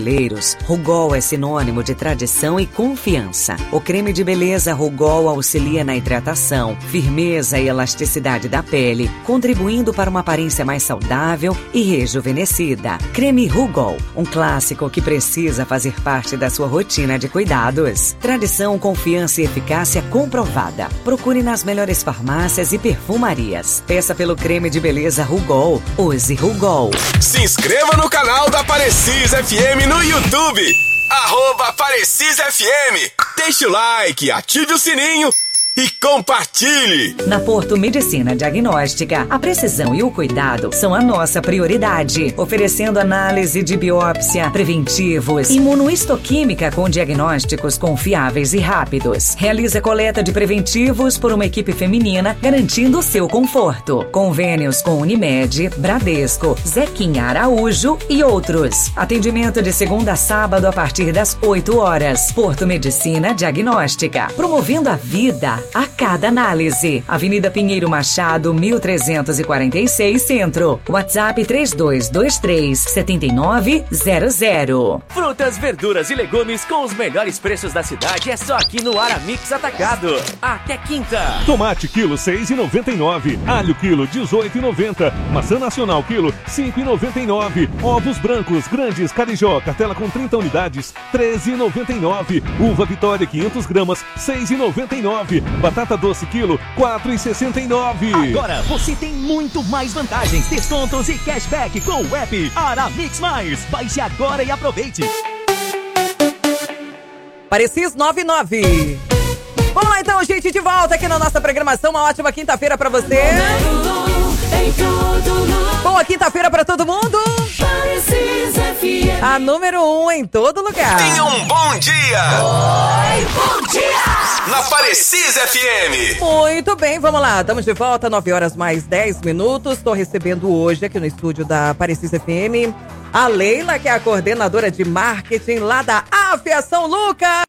Rugol é sinônimo de tradição e confiança. O creme de beleza Rugol auxilia na hidratação, firmeza e elasticidade da pele, contribuindo para uma aparência mais saudável e rejuvenescida. Creme Rugol, um clássico que precisa fazer parte da sua rotina de cuidados. Tradição, confiança e eficácia comprovada. Procure nas melhores farmácias e perfumarias. Peça pelo creme de beleza Rugol. Use Rugol. Se inscreva no canal da Parecis FM no YouTube, @Parecis FM. Deixe o like, ative o sininho e compartilhe! Na Porto Medicina Diagnóstica, a precisão e o cuidado são a nossa prioridade, oferecendo análise de biópsia, preventivos, imunohistoquímica com diagnósticos confiáveis e rápidos. Realiza coleta de preventivos por uma equipe feminina, garantindo o seu conforto. Convênios com Unimed, Bradesco, Zequinha Araújo e outros. Atendimento de segunda a sábado a partir das 8 horas. Porto Medicina Diagnóstica, promovendo a vida a cada análise. Avenida Pinheiro Machado, 1346 Centro. WhatsApp 3223-7900. Frutas, verduras e legumes com os melhores preços da cidade é só aqui no Aramix Atacado. Até quinta. Tomate quilo 6,99. Alho quilo 18,90. Maçã nacional quilo 5,99. Ovos brancos grandes Carijó, cartela com 30 unidades 13,99. Uva Vitória 500 gramas 6,99. Batata doce quilo 4,69. Agora você tem muito mais vantagens, descontos e cashback com o app Aramix Mais. Baixe agora e aproveite. Parecis 99. Vamos lá então, gente, de volta aqui na nossa programação. Uma ótima quinta-feira pra você. Boa quinta-feira pra todo mundo. A número 1 em todo lugar. Tenha um bom dia. Oi, bom dia. Na Parecis FM. Muito bem, vamos lá. Estamos de volta, 9 horas mais 10 minutos. Estou recebendo hoje aqui no estúdio da Parecis FM a Leila, que é a coordenadora de marketing lá da Aviação Lucas.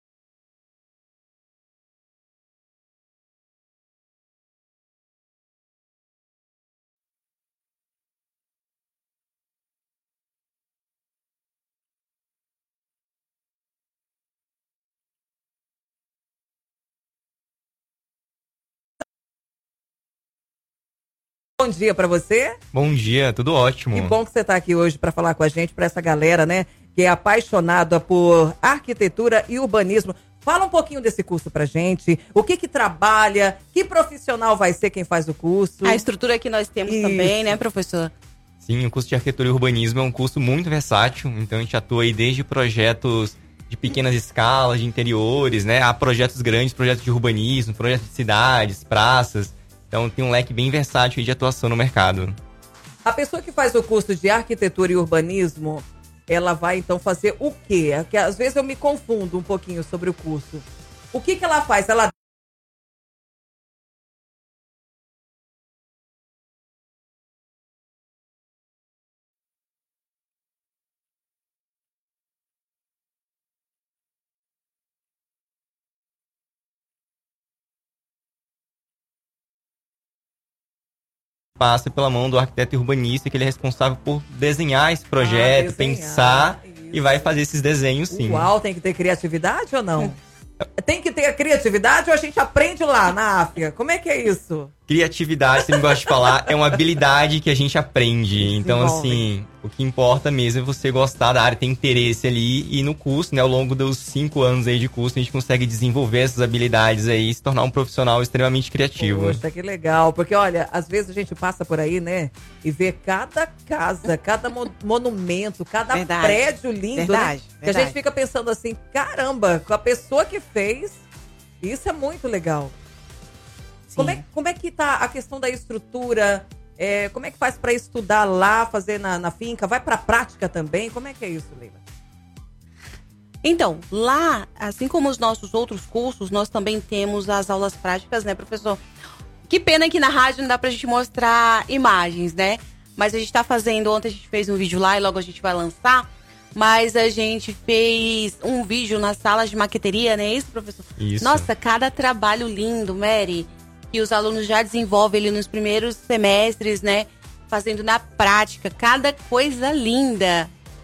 Bom dia pra você. Bom dia, tudo ótimo. Que bom que você tá aqui hoje pra falar com a gente, pra essa galera, né, que é apaixonada por arquitetura e urbanismo. Fala um pouquinho desse curso pra gente, o que trabalha, que profissional vai ser quem faz o curso. A estrutura que nós temos também, né, professor? Sim, o curso de arquitetura e urbanismo é um curso muito versátil, então a gente atua aí desde projetos de pequenas escalas, de interiores, né, a projetos grandes, projetos de urbanismo, projetos de cidades, praças. Então tem um leque bem versátil de atuação no mercado. A pessoa que faz o curso de arquitetura e urbanismo, ela vai então fazer o quê? É que às vezes eu me confundo um pouquinho sobre o curso. O que ela faz? Ela passa pela mão do arquiteto urbanista, que ele é responsável por desenhar esse projeto, pensar isso. E vai fazer esses desenhos, sim. Uau, tem que ter criatividade ou não? Tem que ter a criatividade ou a gente aprende lá na África? Como é que é isso? Criatividade, você me gosta de falar, é uma habilidade que a gente aprende. Então, assim, o que importa mesmo é você gostar da área, ter interesse ali. E no curso, né, ao longo dos 5 anos aí de curso, a gente consegue desenvolver essas habilidades aí e se tornar um profissional extremamente criativo. Poxa, que legal. Porque, olha, às vezes a gente passa por aí, né, e vê cada casa, cada monumento, cada prédio lindo, né? Que a gente fica pensando assim, caramba, com a pessoa que fez, isso é muito legal. Como é que tá a questão da estrutura? Como é que faz para estudar lá, fazer na finca? Vai para a prática também? Como é que é isso, Leila? Então, lá, assim como os nossos outros cursos, nós também temos as aulas práticas, né, professor? Que pena que na rádio não dá pra gente mostrar imagens, né? Mas a gente tá fazendo, ontem a gente fez um vídeo lá e logo a gente vai lançar. Mas a gente fez um vídeo nas salas de maqueteria, não é isso, professor? Isso. Nossa, cada trabalho lindo, Mary, que os alunos já desenvolvem ali nos primeiros semestres, né? Fazendo na prática, cada coisa linda.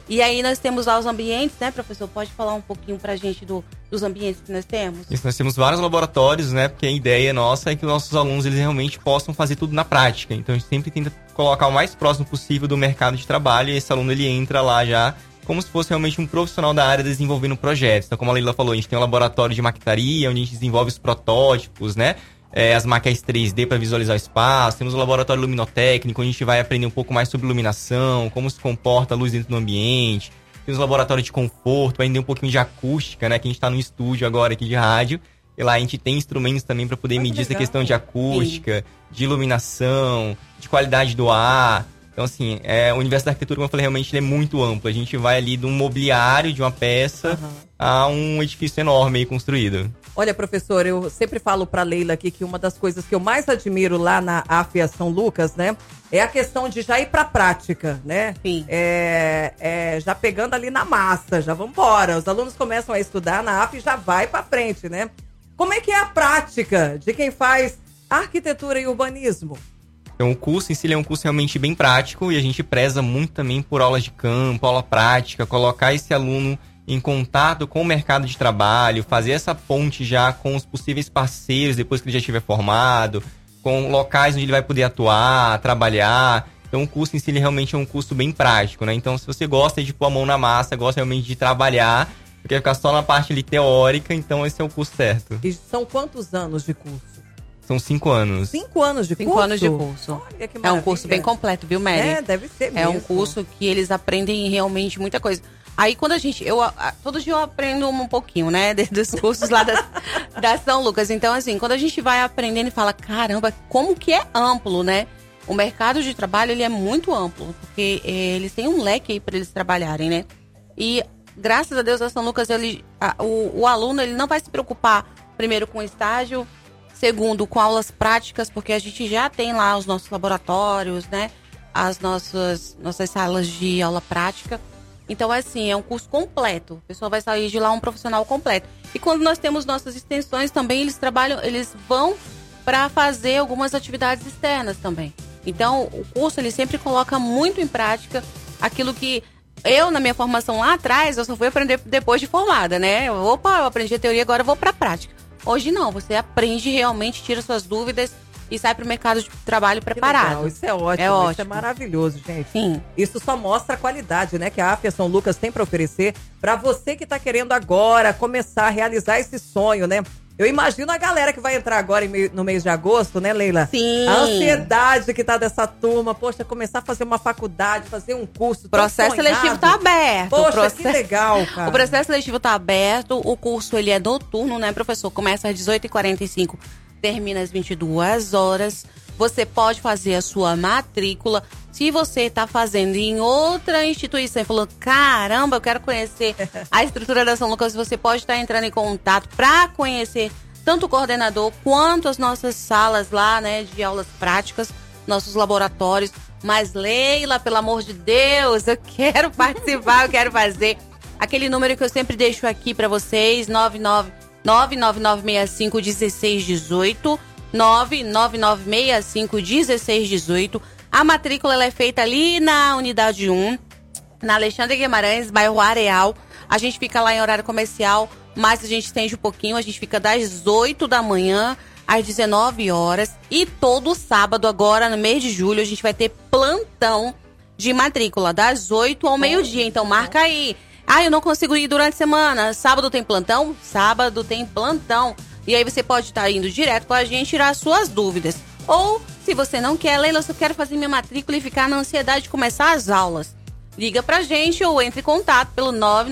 E aí nós temos lá os ambientes, né, professor? Pode falar um pouquinho pra gente dos ambientes que nós temos? Isso, nós temos vários laboratórios, né? Porque a ideia nossa é que os nossos alunos eles realmente possam fazer tudo na prática. Então a gente sempre tenta colocar o mais próximo possível do mercado de trabalho, e esse aluno ele entra lá já como se fosse realmente um profissional da área desenvolvendo projetos. Então, como a Leila falou, a gente tem um laboratório de maquetaria, onde a gente desenvolve os protótipos, né? As maquetes 3D para visualizar o espaço. Temos o laboratório luminotécnico, onde a gente vai aprender um pouco mais sobre iluminação, como se comporta a luz dentro do ambiente. Temos o laboratório de conforto, para entender um pouquinho de acústica, né? Que a gente está no estúdio agora aqui de rádio. E lá a gente tem instrumentos também para poder medir essa questão de acústica, de iluminação, de qualidade do ar. Então, assim, o universo da arquitetura, como eu falei, realmente ele é muito amplo. A gente vai ali de um mobiliário, de uma peça, a um edifício enorme aí construído. Olha, professor, eu sempre falo para Leila aqui que uma das coisas que eu mais admiro lá na AFIA São Lucas, né, é a questão de já ir para a prática, né? Sim. Já pegando ali na massa, já vamos embora. Os alunos começam a estudar na AFIA e já vai para frente, né? Como é que é a prática de quem faz arquitetura e urbanismo? Então, o curso em si é um curso realmente bem prático, e a gente preza muito também por aulas de campo, aula prática, colocar esse aluno em contato com o mercado de trabalho, fazer essa ponte já com os possíveis parceiros depois que ele já estiver formado, com locais onde ele vai poder atuar, trabalhar. Então, o curso em si ele realmente é um curso bem prático, né? Então, se você gosta de pôr a mão na massa, gosta realmente de trabalhar, porque ficar só na parte ali teórica, então esse é o curso certo. E são quantos anos de curso? São 5 anos. 5 anos de curso? 5 anos de curso. Olha que é um curso bem completo, viu, Mary? Deve ser mesmo. É um curso que eles aprendem realmente muita coisa. Aí quando todo dia eu aprendo um pouquinho, né, dos cursos lá da São Lucas. Então, assim, quando a gente vai aprendendo e fala, caramba, como que é amplo, né? O mercado de trabalho, ele é muito amplo, porque eles têm um leque aí para eles trabalharem, né? E, graças a Deus, a São Lucas, o aluno, ele não vai se preocupar, primeiro, com estágio, segundo, com aulas práticas, porque a gente já tem lá os nossos laboratórios, né? As nossas salas de aula prática. Então, assim, é um curso completo. O pessoal vai sair de lá um profissional completo. E quando nós temos nossas extensões também, eles vão para fazer algumas atividades externas também. Então, o curso, ele sempre coloca muito em prática aquilo que eu, na minha formação lá atrás, eu só fui aprender depois de formada, né? Eu aprendi a teoria, agora eu vou para a prática. Hoje não, você aprende realmente, tira suas dúvidas e sai para o mercado de trabalho preparado. Legal, isso é ótimo, isso é maravilhoso, gente. Sim. Isso só mostra a qualidade, né, que a AFIA São Lucas tem para oferecer para você que está querendo agora começar a realizar esse sonho, né? Eu imagino a galera que vai entrar agora no mês de agosto, né, Leila? Sim. A ansiedade que tá dessa turma, poxa, começar a fazer uma faculdade, fazer um curso. O processo seletivo tá aberto. Poxa, que legal, cara. O processo seletivo tá aberto, o curso ele é noturno, né, professor? Começa às 18h45, termina às 22 horas. Você pode fazer a sua matrícula. Se você está fazendo em outra instituição e falou, caramba, eu quero conhecer a estrutura da São Lucas, você pode estar entrando em contato para conhecer tanto o coordenador quanto as nossas salas lá, né, de aulas práticas, nossos laboratórios. Mas, Leila, pelo amor de Deus, eu quero participar, eu quero fazer. Aquele número que eu sempre deixo aqui para vocês, 999651618, 999651618. A matrícula ela é feita ali na unidade 1, na Alexandre Guimarães, bairro Areal. A gente fica lá em horário comercial, mas a gente estende um pouquinho. A gente fica das 8 da manhã às 19 horas. E todo sábado, agora no mês de julho, a gente vai ter plantão de matrícula, das 8 ao meio-dia. Então marca aí. Eu não consigo ir durante a semana. Sábado tem plantão? Sábado tem plantão. E aí você pode estar indo direto com a gente tirar suas dúvidas. Ou, se você não quer, Leila, eu só quero fazer minha matrícula e ficar na ansiedade de começar as aulas. Liga pra gente ou entre em contato pelo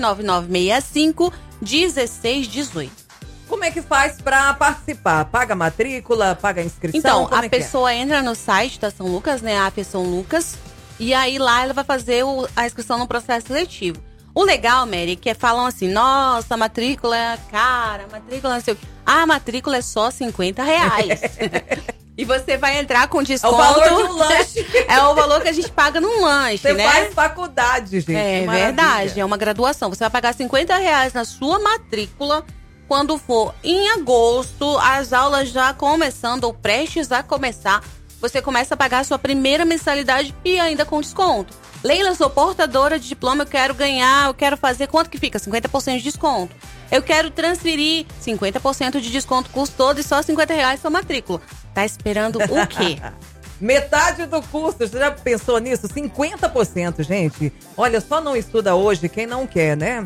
999651618. Como é que faz pra participar? Paga a matrícula, paga a inscrição? Então, a pessoa entra no site da São Lucas, né, a AFIA São Lucas, e aí lá ela vai fazer a inscrição no processo seletivo. O legal, Mary, que falam assim, nossa, a matrícula é cara, a matrícula não sei o quê. A matrícula é só R$50. E você vai entrar com desconto. É o valor de um lanche. É o valor que a gente paga num lanche, você né? Você faz faculdade, gente. É verdade, é uma graduação. Você vai pagar R$50 na sua matrícula. Quando for em agosto, as aulas já começando ou prestes a começar você começa a pagar a sua primeira mensalidade e ainda com desconto. Leila, sou portadora de diploma, eu quero fazer, quanto que fica? 50% de desconto. Eu quero transferir 50% de desconto, curso todo e só R$50 sua matrícula. Tá esperando o quê? Metade do curso, você já pensou nisso? 50%, gente. Olha, só não estuda hoje quem não quer, né?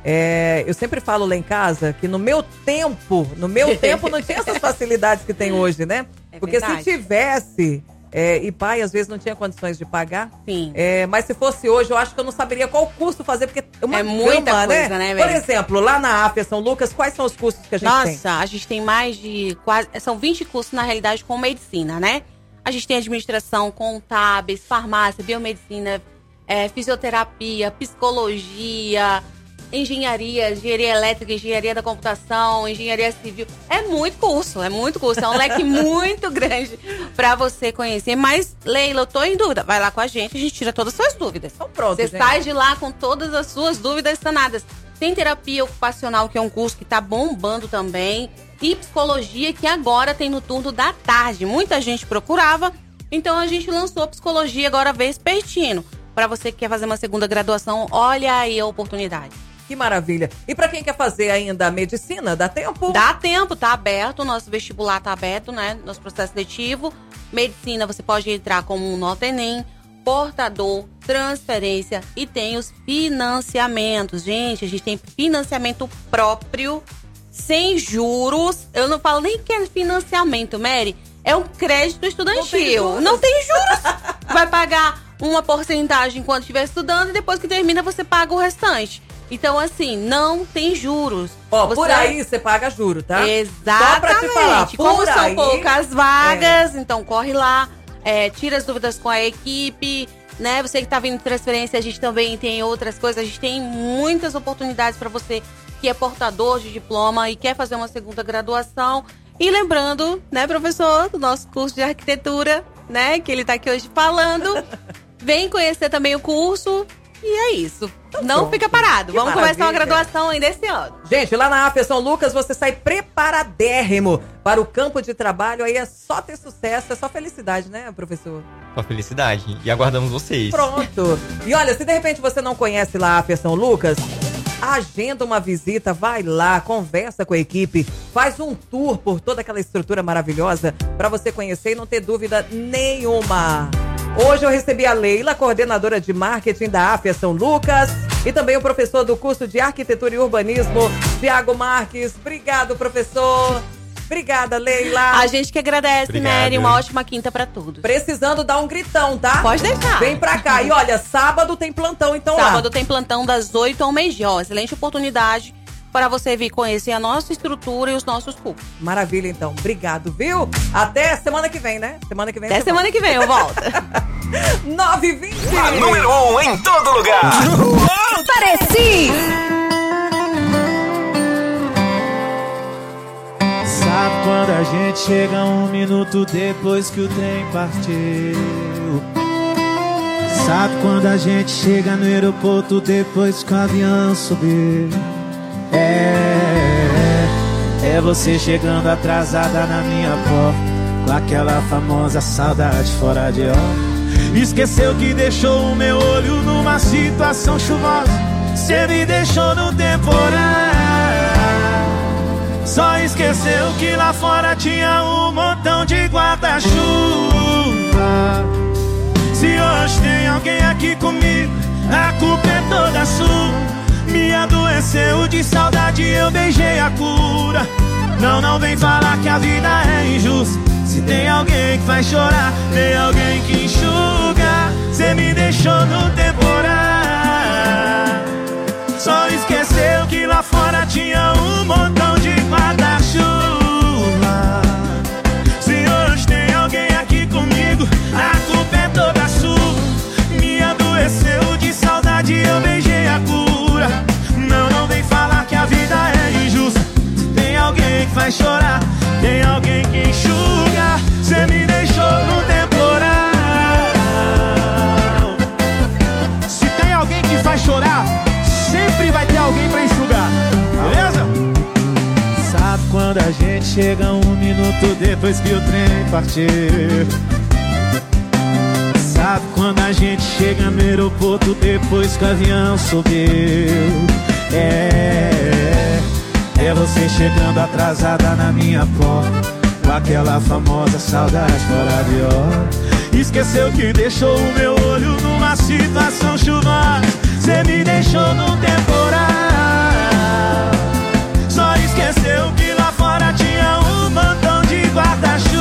Eu sempre falo lá em casa que no meu tempo não tinha essas facilidades que tem hoje, né? Porque se tivesse, e pai às vezes não tinha condições de pagar. Sim. Mas se fosse hoje, eu acho que eu não saberia qual curso fazer, porque é muita gama, coisa, né, Por exemplo, lá na AFIA São Lucas, quais são os cursos que a gente tem? Nossa, a gente tem mais de são 20 cursos na realidade com medicina, né? A gente tem administração, contábeis, farmácia, biomedicina, fisioterapia, psicologia, engenharia elétrica, engenharia da computação, engenharia civil. É muito curso. É um leque muito grande pra você conhecer. Mas, Leila, eu tô em dúvida. Vai lá com a gente tira todas as suas dúvidas. Então pronto, você sai de lá com todas as suas dúvidas sanadas. Tem terapia ocupacional, que é um curso que tá bombando também. E psicologia, que agora tem no turno da tarde. Muita gente procurava. Então, a gente lançou psicologia agora vespertino. Pra você que quer fazer uma segunda graduação, olha aí a oportunidade. Que maravilha. E pra quem quer fazer ainda a medicina, dá tempo? Dá tempo, tá aberto. O nosso vestibular tá aberto, né? Nosso processo seletivo. Medicina, você pode entrar como um nota Enem, portador, transferência e tem os financiamentos. Gente, a gente tem financiamento próprio, sem juros. Eu não falo nem que é financiamento, Mary. É um crédito estudantil. Não tem juros. Vai pagar uma porcentagem enquanto estiver estudando e depois que termina você paga o restante. Então, assim, não tem juros. Por aí você paga juro, tá? Exatamente. Só pra te falar, como são poucas vagas, então corre lá, tira as dúvidas com a equipe, né? Você que tá vindo de transferência, a gente também tem outras coisas. A gente tem muitas oportunidades para você que é portador de diploma e quer fazer uma segunda graduação. E lembrando, né, professor, do nosso curso de arquitetura, né, que ele tá aqui hoje falando. Vem conhecer também o curso. E é isso. Então, não fica parado. Vamos começar uma graduação ainda esse ano. Gente, lá na AFIA São Lucas, você sai preparadérrimo para o campo de trabalho. Aí é só ter sucesso, é só felicidade, né, professor? Só felicidade. E aguardamos vocês. Pronto. E olha, se de repente você não conhece lá a AFIA São Lucas, agenda uma visita, vai lá, conversa com a equipe, faz um tour por toda aquela estrutura maravilhosa para você conhecer e não ter dúvida nenhuma. Hoje eu recebi a Leila, coordenadora de marketing da AFIA São Lucas, e também o professor do curso de arquitetura e urbanismo, Thiago Marques. Obrigado, professor. Obrigada, Leila. A gente que agradece, Mary. Uma ótima quinta pra todos. Precisando dar um gritão, tá? Pode deixar. Vem pra cá. E olha, sábado tem plantão, então Sábado tem plantão das 8 ao meio-dia. Excelente oportunidade para você vir conhecer a nossa estrutura e os nossos cursos. Maravilha, então. Obrigado, viu? Até semana que vem, né? Semana que vem. Até semana que vem eu volto. 9h20. A número 1 em todo lugar. Pareci! Sabe quando a gente chega 1 minuto depois que o trem partiu? Sabe quando a gente chega no aeroporto depois que o avião subiu? É você chegando atrasada na minha porta, com aquela famosa saudade fora de hora. Esqueceu que deixou o meu olho numa situação chuvosa. Cê me deixou no temporal. Só esqueceu que lá fora tinha um montão de guarda-chuva. Se hoje tem alguém aqui comigo, a culpa é toda sua. Me adoeceu de saudade, eu beijei a cura. Não vem falar que a vida é injusta. Se tem alguém que faz chorar, tem alguém que enxuga. Cê me deixou no temporal. Só esqueceu que lá fora tinha um montão de guarda-chuva. Se hoje tem alguém aqui comigo, a culpa é toda sua. Me adoeceu de saudade, eu beijei a cura. Não vem falar que a vida é injusta. Se tem alguém que faz chorar, tem alguém que enxuga. Cê me deixou no temporal. Se tem alguém que faz chorar, sempre vai ter alguém pra enxugar, beleza? Sabe quando a gente chega 1 minuto depois que o trem partiu? quando a gente chega no aeroporto depois que o avião subiu. É você chegando atrasada na minha porta, com aquela famosa saudade fora de hora. Esqueceu que deixou o meu olho numa situação chuvosa. Cê me deixou num temporal. Só esqueceu que lá fora tinha um montão de guarda-chuva.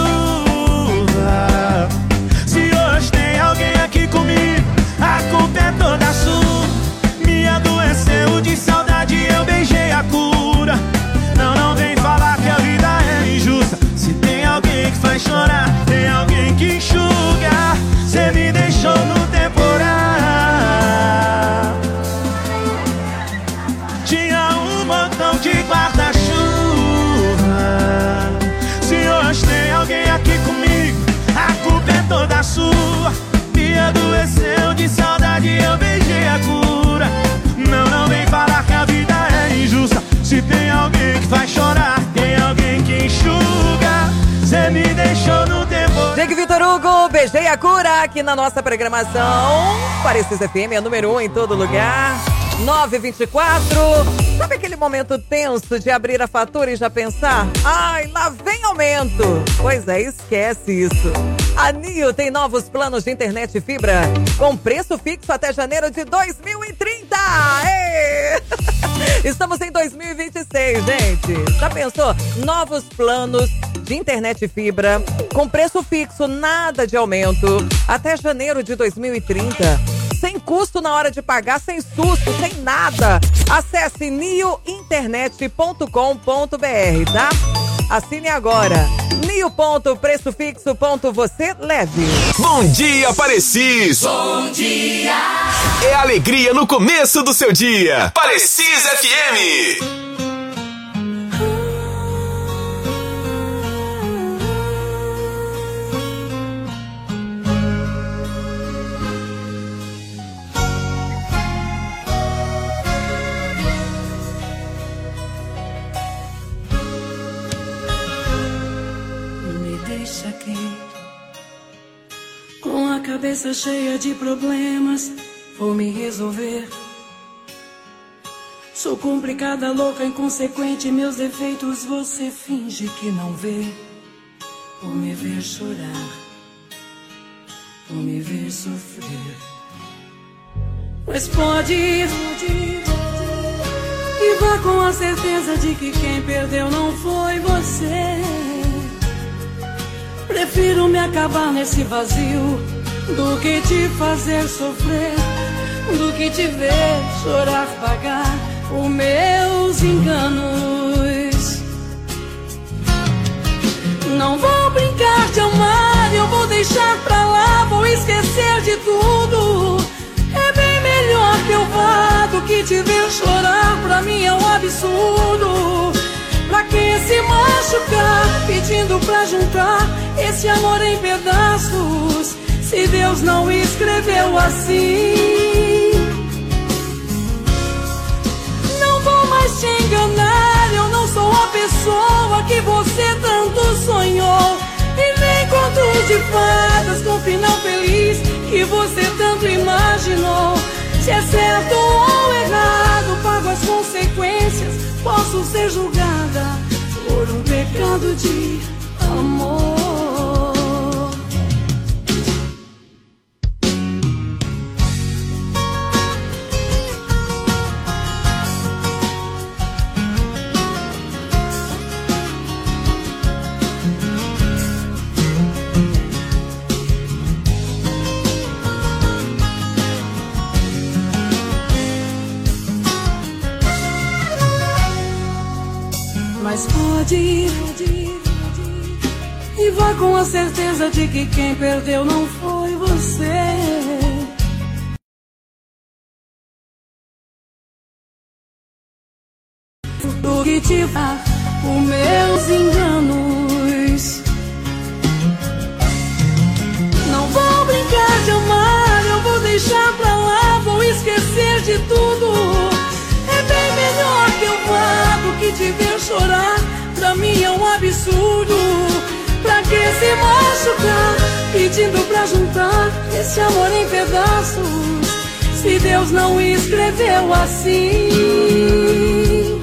Se hoje tem alguém aqui comigo, a culpa é toda sua. Me adoeceu de saudade, eu beijei a cura. Não vem falar que a vida é injusta. Se tem alguém que faz chorar, tem alguém que enxuga. Cê me deixou no temporal. Tinha um montão de guarda-chuva. Se hoje tem alguém aqui comigo, a culpa é toda sua. Me adoeceu de saudade, eu beijei a cura. Não vem falar que a vida é injusta. Se tem alguém que faz chorar, tem alguém que enxuga. Cê me deixou no tempo. Diego Vitor Hugo, beijei a cura aqui na nossa programação. Parecis FM é número 1 em todo lugar. 9h24. Sabe aquele momento tenso de abrir a fatura e já pensar? Ai, lá vem aumento. Pois é, esquece isso. A Nio tem novos planos de internet e fibra com preço fixo até janeiro de 2030. Ei! Estamos em 2026, gente. Já pensou? Novos planos de internet e fibra com preço fixo, nada de aumento, até janeiro de 2030. Sem custo na hora de pagar, sem susto, sem nada. Acesse niointernet.com.br, tá? Assine agora. Nio.pressofixo.você leve. Bom dia, Parecis! Bom dia! É alegria no começo do seu dia. Parecis FM. Com a cabeça cheia de problemas, vou me resolver. Sou complicada, louca, inconsequente, meus defeitos você finge que não vê. Vou me ver chorar, vou me ver sofrer. Mas pode ir, e vá com a certeza de que quem perdeu não foi você. Prefiro me acabar nesse vazio do que te fazer sofrer, do que te ver chorar, pagar os meus enganos. Não vou brincar de amar, eu vou deixar pra lá, vou esquecer de tudo. É bem melhor que eu vá do que te ver chorar, pra mim é um absurdo. Pra que se machucar, pedindo pra juntar esse amor em pedaços, se Deus não escreveu assim? Não vou mais te enganar, eu não sou a pessoa que você tanto sonhou, e nem contos de fadas com final feliz que você tanto imaginou. Se é certo ou errado, pago as consequências, posso ser julgada por um pecado de amor. Mas pode ir, e vá com a certeza de que quem perdeu não foi você. Do que te dá os meus enganos. Não vou brincar de amar, eu vou deixar pra lá, vou esquecer de tudo. É bem melhor que eu vá do que te ver chorar, pra mim é um absurdo. Pra que se machucar, pedindo pra juntar esse amor em pedaços, se Deus não escreveu assim.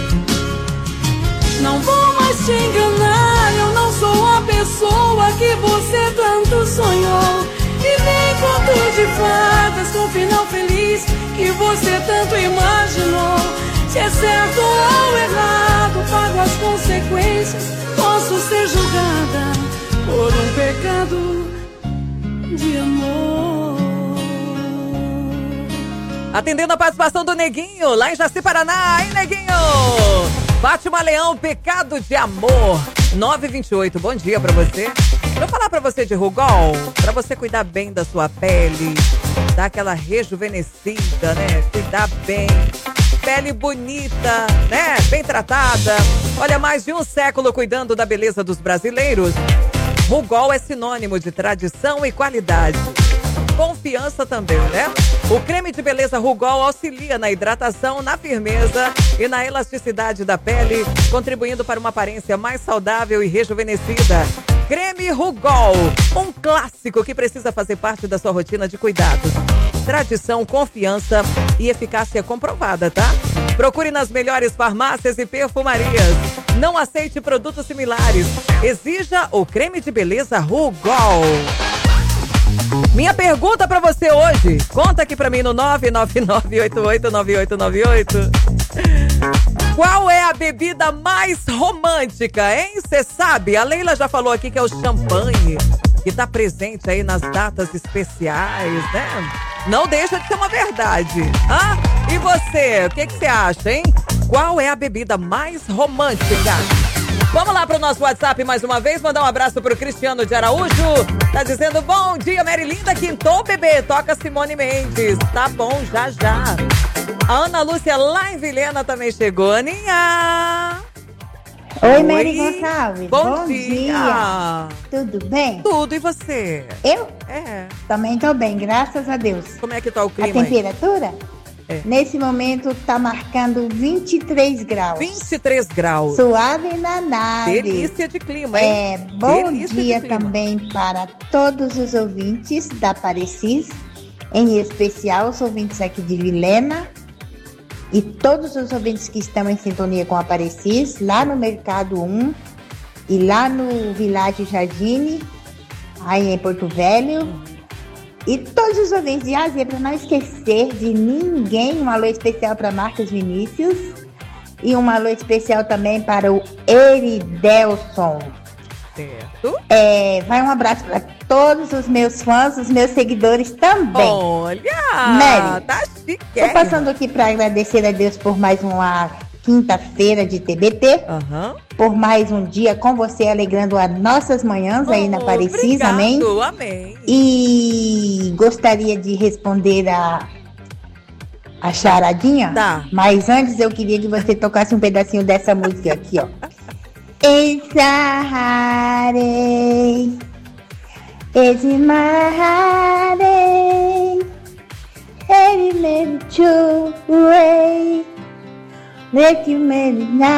Não vou mais te enganar, eu não sou a pessoa que você tanto sonhou. E nem conto de fadas com final feliz que você tanto imaginou. Se é certo ou errado, pago as consequências. Posso ser julgada por um pecado de amor. Atendendo a participação do Neguinho, lá em Jaci, Paraná. Aí, Neguinho! Fátima Leão, pecado de amor. 928, bom dia pra você. Vou falar pra você de Rugol, pra você cuidar bem da sua pele, dar aquela rejuvenescida, né? Cuidar bem. Pele bonita, né? Bem tratada. Olha, mais de um século cuidando da beleza dos brasileiros. Rugol é sinônimo de tradição e qualidade. Confiança também, né? O creme de beleza Rugol auxilia na hidratação, na firmeza e na elasticidade da pele, contribuindo para uma aparência mais saudável e rejuvenescida. Creme Rugol, um clássico que precisa fazer parte da sua rotina de cuidados. Tradição, confiança e eficácia comprovada, tá? Procure nas melhores farmácias e perfumarias. Não aceite produtos similares. Exija o creme de beleza Rugol. Minha pergunta pra você hoje, conta aqui pra mim no 999889898. Qual é a bebida mais romântica, hein? Você sabe, a Leila já falou aqui que é o champanhe, que tá presente aí nas datas especiais, né? Não deixa de ser uma verdade. Ah, e você, o que você acha, hein? Qual é a bebida mais romântica? Vamos lá pro nosso WhatsApp mais uma vez, mandar um abraço pro Cristiano de Araújo. Tá dizendo, bom dia, Mary Linda, quintou, bebê, toca Simone Mendes. Tá bom, já, já. A Ana Lúcia lá em Vilhena também chegou, Aninha. Oi, Mary Gonçalves. Bom dia. Tudo bem? Tudo, e você? Eu? É. Também tô bem, graças a Deus. Como é que tá o clima? A temperatura? É. Nesse momento tá marcando 23 graus. 23 graus. Suave na nave. Delícia de clima, hein? Bom dia também para todos os ouvintes da Parecis, em especial os ouvintes aqui de Vilhena e todos os ouvintes que estão em sintonia com a Parecis, lá no Mercado 1 e lá no Village Jardine, aí em Porto Velho. E todos os ouvintes de Ásia, para não esquecer de ninguém, um alô especial para Marcos Vinícius e um alô especial também para o Eridelson. Certo. Vai um abraço para todos os meus fãs, os meus seguidores também. Olha, Mary, tá chique. Tô passando aqui para agradecer a Deus por mais uma quinta-feira de TBT, por mais um dia com você, alegrando as nossas manhãs aí na Parecis, amém? Amém. E gostaria de responder a charadinha, mas antes eu queria que você tocasse um pedacinho dessa música aqui, ó. Exarei, exmarrei, ele me churei. Let you marry now.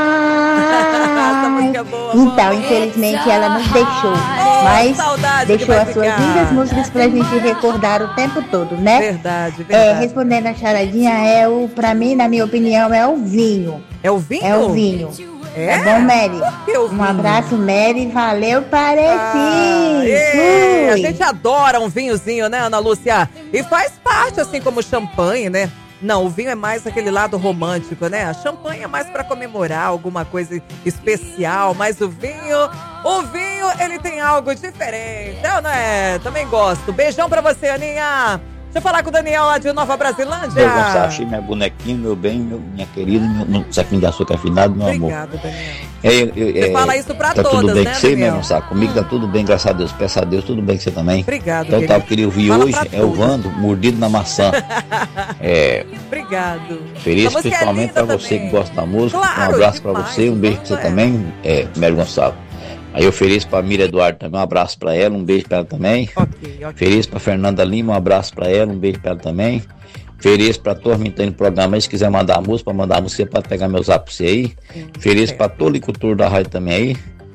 Então, infelizmente ela nos deixou, mas deixou as suas lindas músicas pra gente recordar o tempo todo, né? Verdade, verdade. Respondendo a charadinha, pra mim, na minha opinião, é o vinho. É o vinho? É o vinho. É? Tá bom, Mary? Um abraço, Mary. Valeu, Parecis. A gente adora um vinhozinho, né, Ana Lúcia? E faz parte, assim como champanhe, né? Não, o vinho é mais aquele lado romântico, né? A champanhe é mais pra comemorar alguma coisa especial, mas o vinho, ele tem algo diferente. Eu, né? Também gosto. Beijão pra você, Aninha. Deixa eu falar com o Daniel lá de Nova Brasilândia. Eu Gonçalo, achei minha bonequinha, meu bem, minha querida, meu saquinho de açúcar afinado, meu Obrigado, amor. Daniel. Você fala isso pra tá todas, tudo bem né, com você, Daniel? meu Gonçalo? Comigo tá tudo bem, graças a Deus. Peço a Deus, tudo bem com você também. Obrigado, então tá, eu queria ouvir Fala hoje, é o Vando, mordido na maçã. Obrigado. Feliz principalmente pra você que gosta da música. Claro, um abraço pra você, um beijo pra você também, Mary Gonçalo. Aí eu feliz pra Miriam Eduardo também, um abraço pra ela, um beijo pra ela também. Feliz pra Fernanda Lima, um abraço pra ela, um beijo pra ela também. Feliz pra turma que tá no programa aí, se quiser mandar a música, pra mandar a música, você pode pegar meu zap pra você aí. Feliz pra todo o cultura da rádio também aí.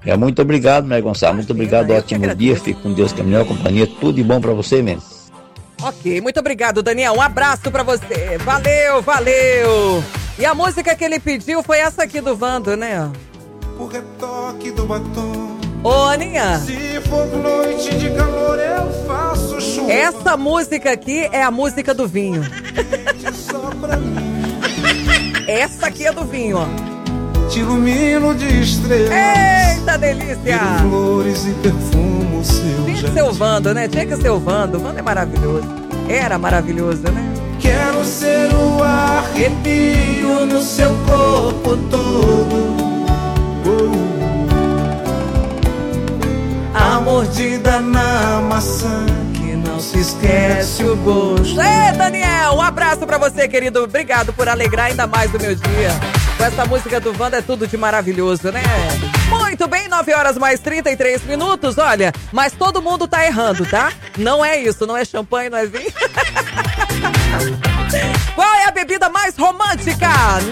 Muito obrigado, Maria Gonçalves. Muito obrigado, ótimo dia. Fique com Deus, que é a melhor companhia. Tudo de bom pra você mesmo. Ok, muito obrigado, Daniel. Um abraço pra você. Valeu, valeu. E a música que ele pediu foi essa aqui do Vando, né? O retoque do batom. Ô, Aninha. Se for noite de calor, eu faço chuva. Essa música aqui é a música do vinho. Só pra mim. Essa aqui é do vinho, ó. Te ilumino de estrelas. Eita, delícia! Flores e perfumo seu. Tinha que ser o Vando, né? Tinha que ser o Vando. O Vando é maravilhoso. Era maravilhoso, né? Quero ser o arrepio no seu corpo todo. A mordida na maçã que não se esquece o gosto. Ei, Daniel, um abraço pra você, querido. Obrigado por alegrar ainda mais o meu dia. Com essa música do Wanda é tudo de maravilhoso, né? Muito bem, 9 horas mais 33 minutos, olha. Mas todo mundo tá errando, tá? Não é isso, não é champanhe, não é vinho. Qual é a bebida mais romântica?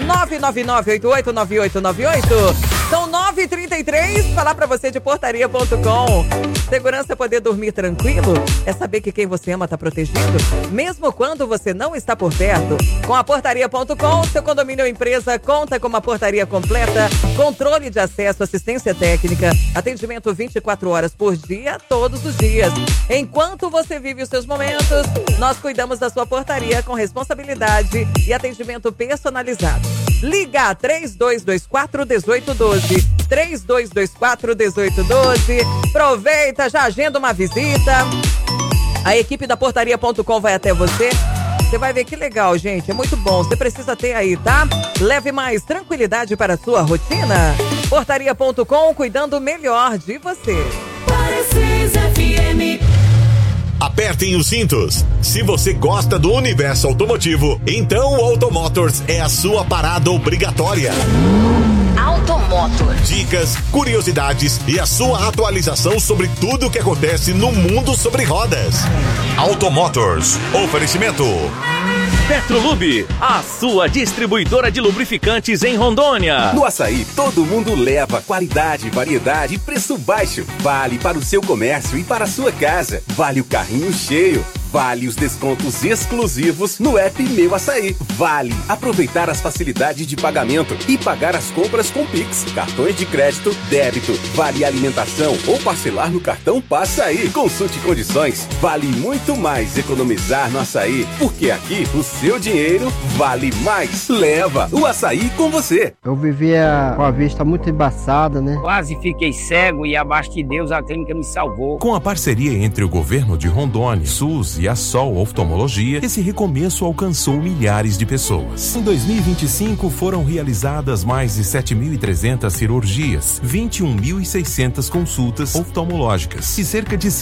999-889898. São 9h33. Falar pra você de portaria.com. Segurança é poder dormir tranquilo? É saber que quem você ama tá protegido? Mesmo quando você não está por perto? Com a portaria.com, seu condomínio ou empresa conta com uma portaria completa, controle de acesso, assistência técnica, atendimento 24 horas por dia, todos os dias. Enquanto você vive os seus momentos, nós cuidamos da sua portaria com responsabilidade e atendimento personalizado. Liga 3224-1812. 3224-1812. Aproveita, já agenda uma visita. A equipe da portaria.com vai até você. Você vai ver que legal, gente. É muito bom. Você precisa ter aí, tá? Leve mais tranquilidade para a sua rotina. Portaria.com, cuidando melhor de você. Precisa FM. Apertem os cintos. Se você gosta do universo automotivo, então o Automotors é a sua parada obrigatória. Automotor. Dicas, curiosidades e a sua atualização sobre tudo o que acontece no mundo sobre rodas. Automotors. Oferecimento. Petrolube, a sua distribuidora de lubrificantes em Rondônia. No Açaí, todo mundo leva qualidade, variedade e preço baixo. Vale para o seu comércio e para a sua casa. Vale o carrinho cheio. Vale os descontos exclusivos no app Meu Açaí. Vale aproveitar as facilidades de pagamento e pagar as compras com Pix, cartões de crédito, débito. Vale alimentação ou parcelar no cartão Passa Aí. Consulte condições. Vale muito mais economizar no Açaí, porque aqui o seu dinheiro vale mais. Leva o Açaí com você. Eu vivia com a vista muito embaçada, né? Quase fiquei cego e abaixo de Deus a clínica me salvou. Com a parceria entre o governo de Rondônia, SUS e a Sol Oftalmologia, esse recomeço alcançou milhares de pessoas. Em 2025 foram realizadas mais de 7.300 cirurgias, 21.600 consultas oftalmológicas e cerca de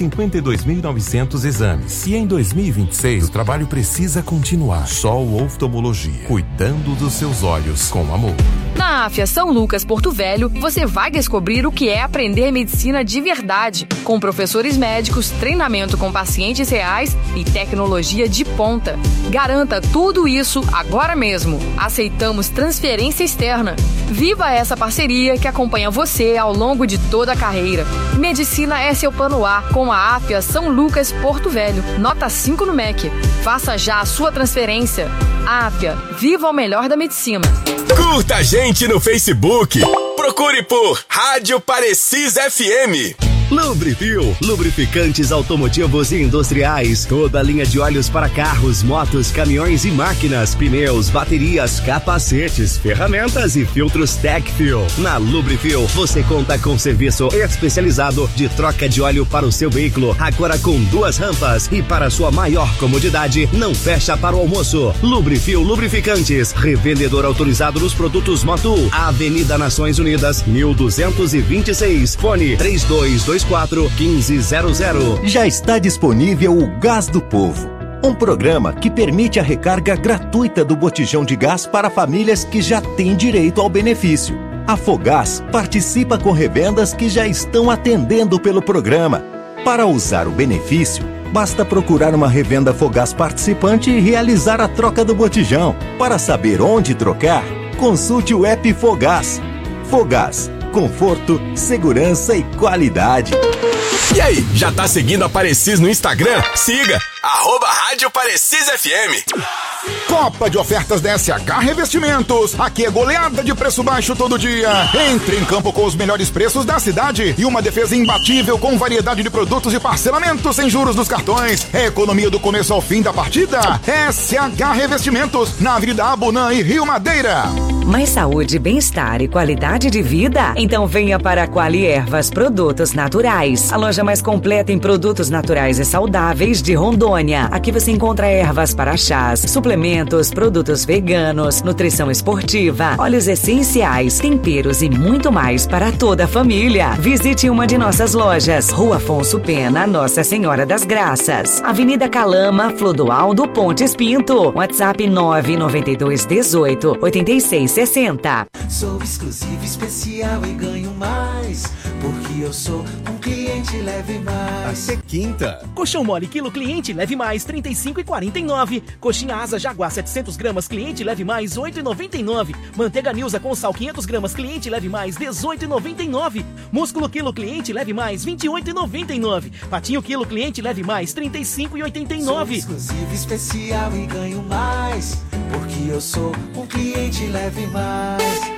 52.900 exames. E em 2026 o trabalho precisa continuar. Sol Oftalmologia, cuidando dos seus olhos com amor. Na AFIA São Lucas Porto Velho, você vai descobrir o que é aprender medicina de verdade, com professores médicos, treinamento com pacientes reais e tecnologia de ponta. Garanta tudo isso agora mesmo. Aceitamos transferência externa. Viva essa parceria que acompanha você ao longo de toda a carreira. Medicina é seu plano A com a AFIA São Lucas Porto Velho. Nota 5 no MEC. Faça já a sua transferência. AFIA, viva o melhor da medicina. Curta a gente no Facebook. Procure por Rádio Parecis FM. Lubrifil, lubrificantes automotivos e industriais, toda a linha de óleos para carros, motos, caminhões e máquinas, pneus, baterias, capacetes, ferramentas e filtros Tecfil. Na Lubrifil, você conta com serviço especializado de troca de óleo para o seu veículo, agora com 2 rampas e para sua maior comodidade, não fecha para o almoço. Lubrifil Lubrificantes, revendedor autorizado nos produtos Motul, Avenida Nações Unidas, 1226, fone 3224-1500. Já está disponível o Gás do Povo, um programa que permite a recarga gratuita do botijão de gás para famílias que já têm direito ao benefício. A Fogás participa com revendas que já estão atendendo pelo programa. Para usar o benefício, basta procurar uma revenda Fogás participante e realizar a troca do botijão. Para saber onde trocar, consulte o app Fogás. Fogás, conforto, segurança e qualidade. E aí, já tá seguindo a Parecis no Instagram? Siga, @Rádio Parecis FM. Copa de ofertas da SH Revestimentos. Aqui é goleada de preço baixo todo dia. Entre em campo com os melhores preços da cidade e uma defesa imbatível com variedade de produtos e parcelamento sem juros dos cartões. É economia do começo ao fim da partida. SH Revestimentos, na Avenida Abunã e Rio Madeira. Mais saúde, bem-estar e qualidade de vida? Então venha para a Quali Ervas Produtos Naturais. A loja mais completa em produtos naturais e saudáveis de Rondônia. Aqui você encontra ervas para chás, suplementos, produtos veganos, nutrição esportiva, óleos essenciais, temperos e muito mais para toda a família. Visite uma de nossas lojas. Rua Afonso Pena, Nossa Senhora das Graças. Avenida Calama, Flodoaldo Pontes Pinto. WhatsApp 992 18 86 60. Sou exclusivo, especial e ganho mais, porque eu sou um cliente leve mais. Até quinta. Colchão mole quilo cliente leve mais 35,49. Coxinha asa jaguar 700 gramas cliente leve mais 8,99. Manteiga Nilza com sal 500 gramas cliente leve mais 18,99. Músculo quilo cliente leve mais 28,99. Patinho quilo cliente leve mais 35,89. Sou exclusivo, especial e ganho mais, porque eu sou um cliente leve mais.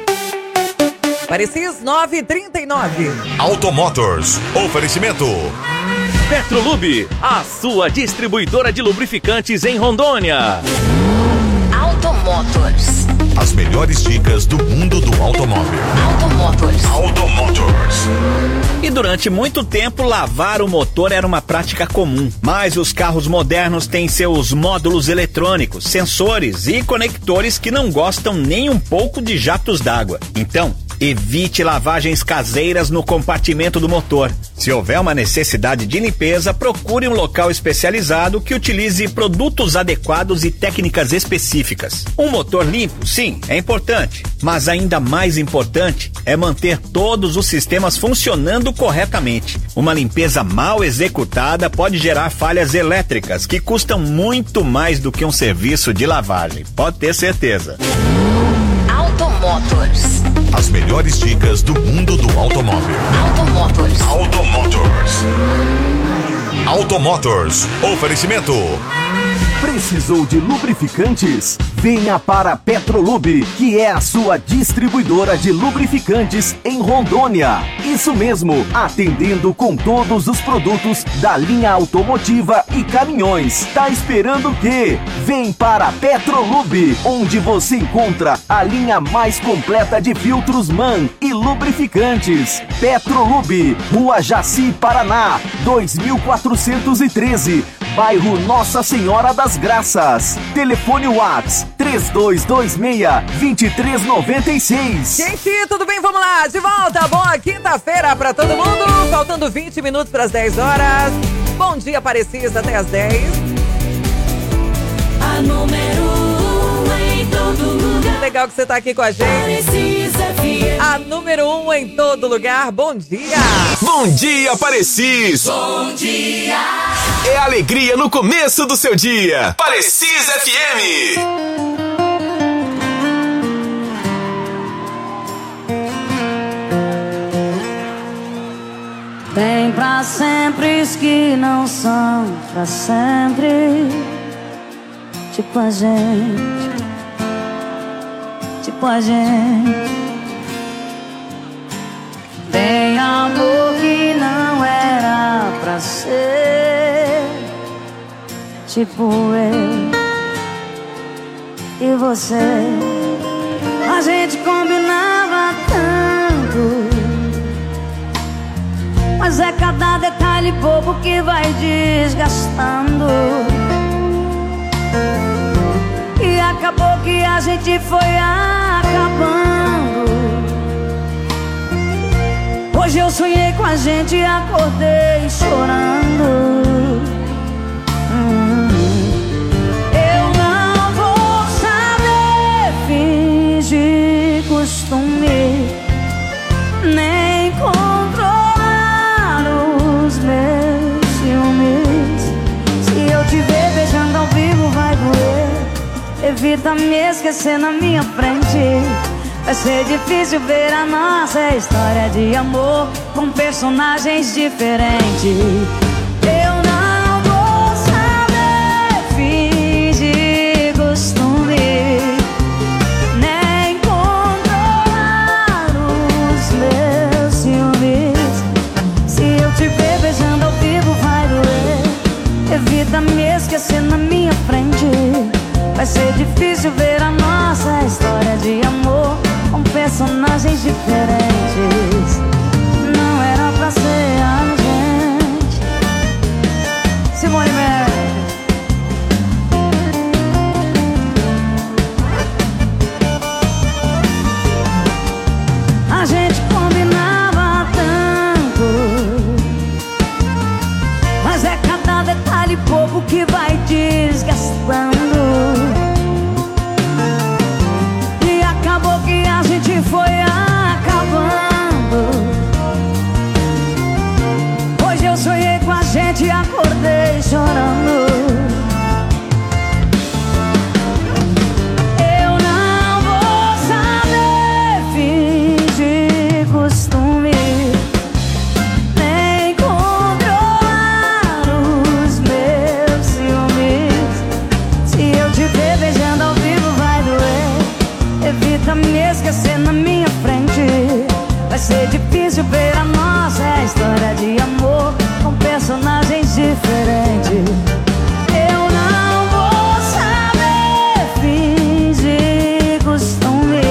Parecis 939. Automotors. Oferecimento. Petrolube, a sua distribuidora de lubrificantes em Rondônia. Automotors. As melhores dicas do mundo do automóvel. Automotors. E durante muito tempo, lavar o motor era uma prática comum. Mas os carros modernos têm seus módulos eletrônicos, sensores e conectores que não gostam nem um pouco de jatos d'água. Então, evite lavagens caseiras no compartimento do motor. Se houver uma necessidade de limpeza, procure um local especializado que utilize produtos adequados e técnicas específicas. Um motor limpo, sim, é importante, mas ainda mais importante é manter todos os sistemas funcionando corretamente. Uma limpeza mal executada pode gerar falhas elétricas que custam muito mais do que um serviço de lavagem. Pode ter certeza. Automotors. As melhores dicas do mundo do automóvel. Automotors. Automotors. Oferecimento. Precisou de lubrificantes? Venha para a Petrolube, que é a sua distribuidora de lubrificantes em Rondônia. Isso mesmo, atendendo com todos os produtos da linha automotiva e caminhões. Tá esperando o quê? Vem para a Petrolube, onde você encontra a linha mais completa de filtros MAN e lubrificantes. Petrolube, Rua Jaci, Paraná, 2413, bairro Nossa Senhora das Graças. Telefone WhatsApp 3226-2396. Gente, tudo bem? Vamos lá, de volta. Boa quinta-feira pra todo mundo. Faltando 20 minutos para as 10 horas. Bom dia, Parecis, até as 10. A número 1 em todo lugar. Legal que você tá aqui com a gente. Parecis FM. A número 1 em todo lugar. Bom dia. Bom dia, Parecis. Bom dia. É alegria no começo do seu dia. Parecis FM. Tem pra sempre que não são pra sempre. Tipo a gente. Tipo a gente. Tem amor que não era pra ser. Tipo eu e você. A gente combinava tanto, mas é cada detalhe bobo que vai desgastando. E acabou que a gente foi acabando. Hoje eu sonhei com a gente e acordei chorando. Eu não vou saber fingir costume, nem controlar os meus ciúmes. Se eu te ver beijando ao vivo vai doer. Evita me esquecer na minha frente. Vai ser difícil ver a nossa história de amor com personagens diferentes. Eu não vou saber fingir costume, nem controlar os meus ciúmes. Se eu te ver beijando ao vivo vai doer. Evita me esquecer na minha frente. Vai ser difícil ver a nossa história de amor com personagens diferentes. Não era pra ser a gente. Simone Mary. A gente combinava tanto, mas é cada detalhe pouco que vai desgastando. E acabou que a gente foi acabando. Hoje eu sonhei com a gente e acordei chorando. Eu não vou saber fingir costume, nem controlar os meus ciúmes. Se eu te ver beijando ao vivo vai doer. Evita me esquecer na minha frente. Vai ser difícil ver a nossa história de amor com personagens diferentes. Eu não vou saber fingir costume,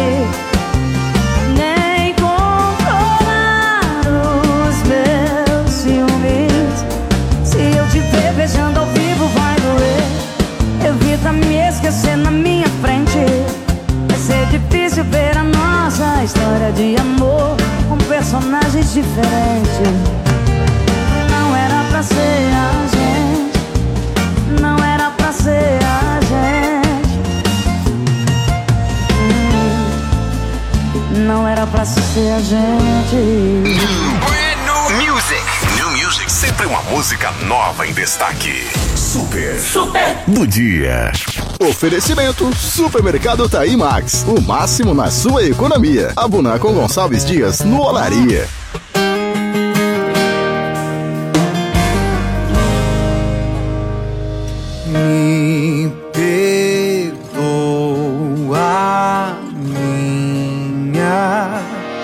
nem controlar os meus ciúmes. Se eu te ver beijando ao vivo vai doer. Evita me esquecer na minha frente. Vai ser difícil ver a nossa história de amor com personagens diferentes. Não era pra ser a gente. Não era pra ser a gente. Não era pra ser a gente. New Music. New Music, sempre uma música nova em destaque. Super do dia. Oferecimento Supermercado Taí Max. O máximo na sua economia. Abuna com Gonçalves Dias no Olaria. Me perdoa minha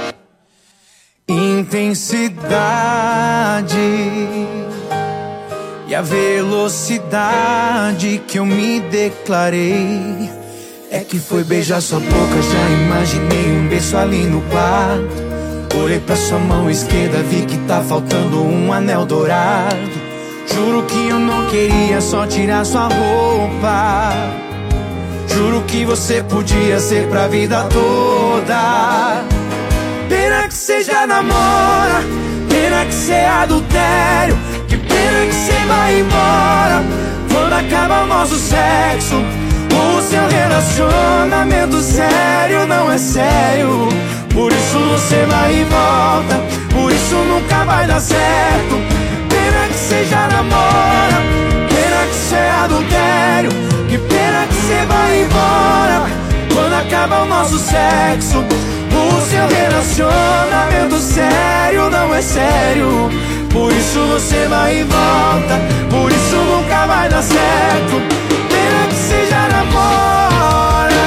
intensidade e a velocidade que eu me declarei. É que foi beijar sua boca, já imaginei um beijo ali no quarto. Olhei pra sua mão esquerda, vi que tá faltando um anel dourado. Juro que eu não queria só tirar sua roupa. Juro que você podia ser pra vida toda. Pena que você já namora, pena que você é adultério. Que pena que você vai embora quando acaba o nosso sexo. O seu relacionamento sério não é sério. Por isso você vai e volta, por isso nunca vai dar certo. Pena que você já namora, pena que você é adultério. Que pena que você vai embora quando acaba o nosso sexo. O seu relacionamento sério não é sério. Por isso você vai e volta, por isso nunca vai dar certo. Pena que você já namora.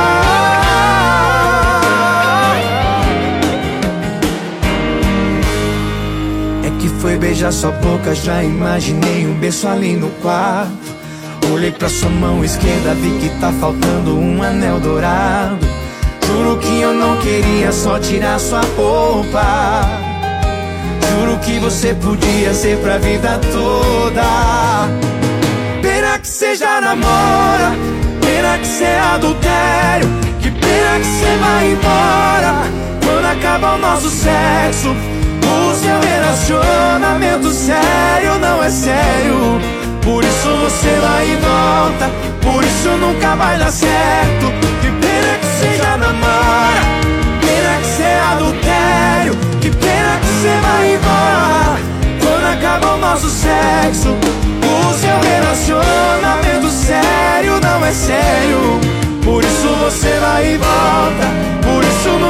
É que foi beijar sua boca, já imaginei um beijo ali no quarto. Olhei pra sua mão esquerda, vi que tá faltando um anel dourado. Juro que eu não queria só tirar sua roupa. Juro que você podia ser pra vida toda. Pena que você já namora, pena que você é adultério. Que pena que você vai embora quando acaba o nosso sexo. O seu relacionamento sério não é sério. Por isso você vai e volta, por isso nunca vai dar certo. Que pena que você já namora, pena que você é adultério. Que pena que você vai embora quando acaba o nosso sexo. O seu relacionamento sério não é sério. Por isso você vai e volta, por isso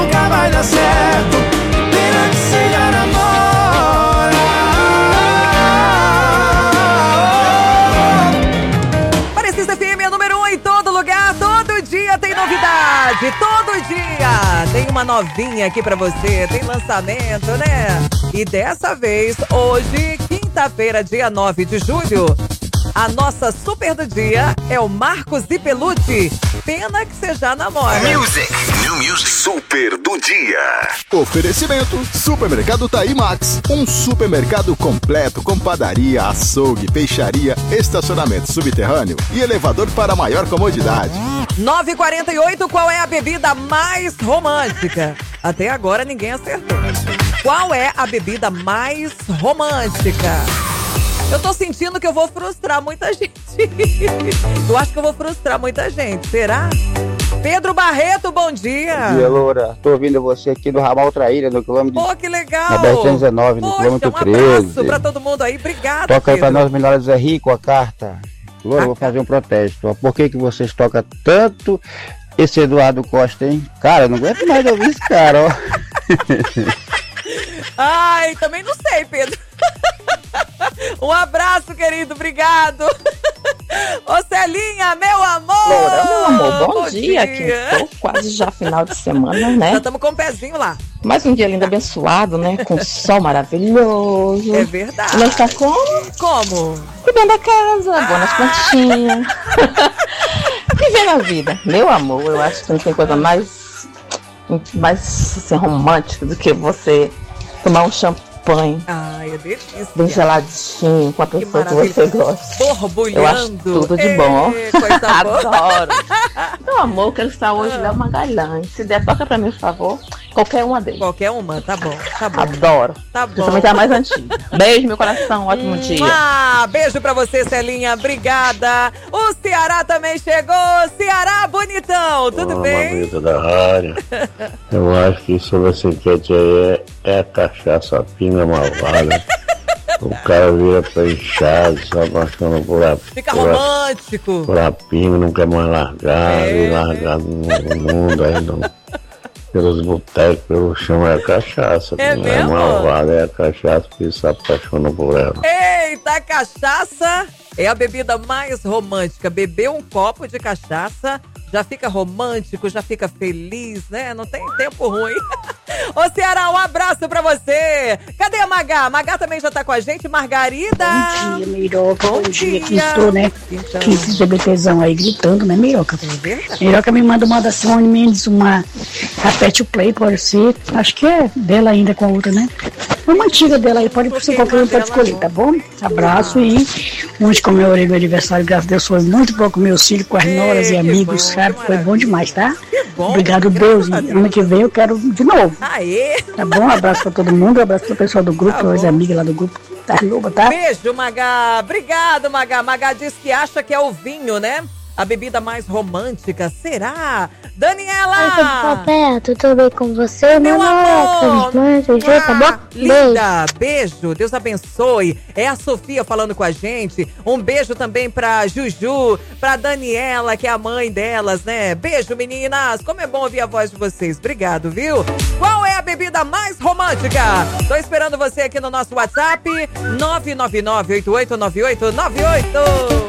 Tem uma novinha aqui pra você, tem lançamento, né? E dessa vez, hoje, quinta-feira, dia 9 de julho, a nossa super do dia é o Marcos e Pelucci. Pena que você já namora. Music. New Music. Super do dia. Oferecimento Supermercado Taí Max. Um supermercado completo com padaria, açougue, peixaria, estacionamento subterrâneo e elevador para maior comodidade. 9h48, qual é a bebida mais romântica? Até agora ninguém acertou. Qual é a bebida mais romântica? Eu tô sentindo que eu vou frustrar muita gente. Eu acho que eu vou frustrar muita gente. Será? Pedro Barreto, bom dia. Bom dia, Loura. Tô ouvindo você aqui do Ramal Traíra, no quilômetro... Pô, que legal. Na BR-119, no quilômetro 13. Um abraço pra todo mundo aí. Obrigada, Toca aí Pedro. pra nós, Melhores Zé Rico, a carta. Loura, eu vou fazer um protesto. Por que vocês tocam tanto esse Eduardo Costa, hein? Cara, eu não aguento mais ouvir esse cara, ó. Ai, também não sei, Pedro. Um abraço, querido, obrigado. Ô, Celinha, meu amor. Loura, meu amor, bom dia. Quintou, quase já final de semana, né? Já estamos com o pezinho lá. Mais um dia lindo, abençoado, né? Com sol maravilhoso. É verdade. Nós tá como? Como? Cuidando da casa, boa nas plantinhas. Vivendo a vida. Meu amor, eu acho que não tem coisa mais assim, romântica do que você tomar um champanhe. Ai, é delícia. Bem geladinho, com a pessoa que você gosta. Borbulhando. Eu acho tudo de bom. Coisa boa. Adoro. Meu amor, eu quero estar hoje Léo Magalhães. Se der, toca pra mim, por favor. Qualquer uma deles. Qualquer uma, tá bom, tá bom. Adoro. Tá bom. Principalmente a mais antiga. Beijo, meu coração, ótimo dia. Beijo pra você, Celinha, obrigada. O Ceará também chegou. Ceará, bonitão, tudo bem? Bonita da rádio. Eu acho que sobre essa enquete aí é a cachaça pinga malvada. O cara vira fechado, só passando por a... Fica romântico. Por a pinga, não quer mais largar, e largado no mundo aí, não. Pelos botecos, pelo chão, é a cachaça. É não mesmo? É malvada, é a cachaça que se apaixona por ela. Eita, a cachaça é a bebida mais romântica. Beber um copo de cachaça já fica romântico, já fica feliz, né? Não tem tempo ruim. Ô, Ceará, um abraço pra você. Cadê a Magá? Magá também já tá com a gente. Margarida. Bom dia, Miroca. Bom dia. Quintou, né? Então. 15 GBTzão aí gritando, né, Miroca? Miroca me manda uma da Simone Mendes, uma Aperte o Play, pode ser. Acho que é dela ainda com a outra, né? Uma antiga dela aí, pode ser qualquer um, pode escolher, tá bom? Abraço e onde comemorei meu aniversário, graças a Deus, foi muito bom com meus filhos, com as noras e amigos, sabe? Foi bom demais, tá? Obrigado, Deus. E ano que vem eu quero de novo. Aê! Tá bom? Um abraço pra todo mundo, um abraço pro pessoal do grupo, para as amigas lá do grupo. Tá, Luba, tá? Beijo, Magá. Obrigado, Magá. Magá diz que acha que é o vinho, né? A bebida mais romântica, será? Daniela! Oi, tudo bem com você? Meu amor! Tá bom? Linda, beijo, Deus abençoe. É a Sofia falando com a gente. Um beijo também pra Juju, pra Daniela, que é a mãe delas, né? Beijo, meninas. Como é bom ouvir a voz de vocês. Obrigado, viu? Qual é a bebida mais romântica? Tô esperando você aqui no nosso WhatsApp, 999-889898.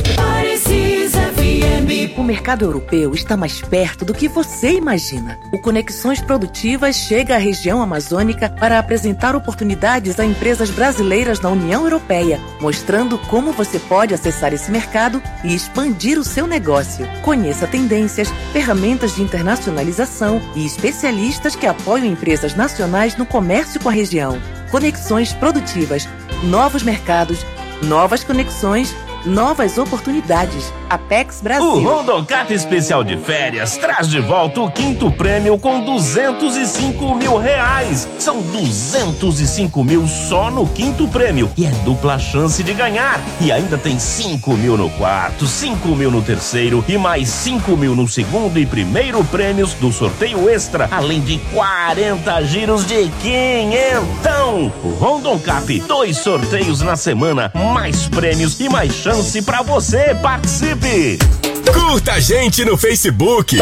O mercado europeu está mais perto do que você imagina. O Conexões Produtivas chega à região amazônica para apresentar oportunidades a empresas brasileiras na União Europeia, mostrando como você pode acessar esse mercado e expandir o seu negócio. Conheça tendências, ferramentas de internacionalização e especialistas que apoiam empresas nacionais no comércio com a região. Conexões Produtivas. Novos mercados, novas conexões, novas oportunidades. Apex Brasil. O Rondoncat Especial de Férias traz de volta o 5º prêmio com R$205 mil. São 205 mil só no 5º prêmio. E é dupla chance de ganhar. E ainda tem 5 mil no 4º, 5 mil no 3º e mais 5 mil no 2º e 1º prêmios do sorteio extra. Além de 40 giros de 500. O Rondoncat, 2 sorteios na semana, mais prêmios e mais chance pra você. Participe! Curta a gente no Facebook. Procure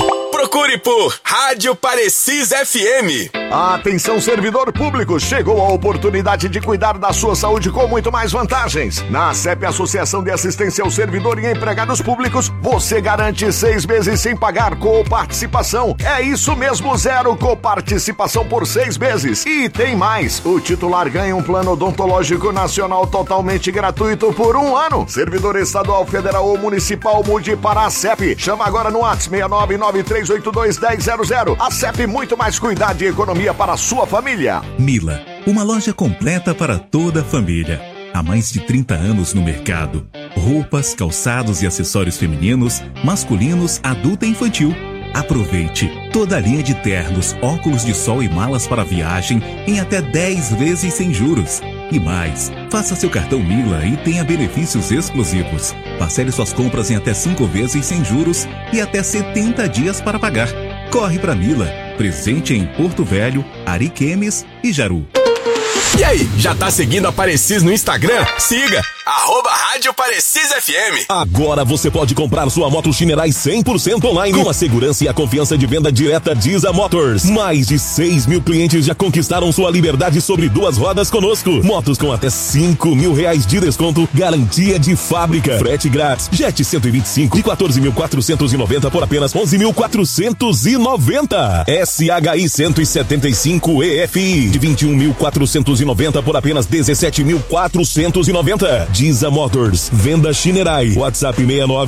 Procure por Rádio Parecis FM. Atenção, servidor público, chegou a oportunidade de cuidar da sua saúde com muito mais vantagens. Na ACEP, Associação de Assistência ao Servidor e Empregados Públicos, você garante 6 meses sem pagar coparticipação. É isso mesmo, 0 coparticipação por 6 meses. E tem mais, o titular ganha um plano odontológico nacional totalmente gratuito por 1 ano. Servidor estadual, federal ou municipal, mude para a ACEP. Chama agora no WhatsApp 69993821000. ACEP, muito mais cuidado e economia para a sua família. Mila, uma loja completa para toda a família. Há mais de 30 anos no mercado. Roupas, calçados e acessórios femininos, masculinos, adulto e infantil. Aproveite toda a linha de ternos, óculos de sol e malas para viagem em até 10 vezes sem juros. E mais, faça seu cartão Mila e tenha benefícios exclusivos. Parcele suas compras em até 5 vezes sem juros e até 70 dias para pagar. Corre pra Mila, presente em Porto Velho, Ariquemes e Jaru. E aí, já tá seguindo a Parecis no Instagram? Siga! @Rádio Parecis FM. Agora você pode comprar sua moto Shinerai 100% online com a segurança e a confiança de venda direta Diza Motors. Mais de 6 mil clientes já conquistaram sua liberdade sobre 2 rodas conosco. Motos com até R$5 mil de desconto, garantia de fábrica, frete grátis. Jet 125 de 14.490 por apenas 11.490. SHI 175 EFI de 21.490 por apenas 17.490. Diza Motors, venda Shinerai. WhatsApp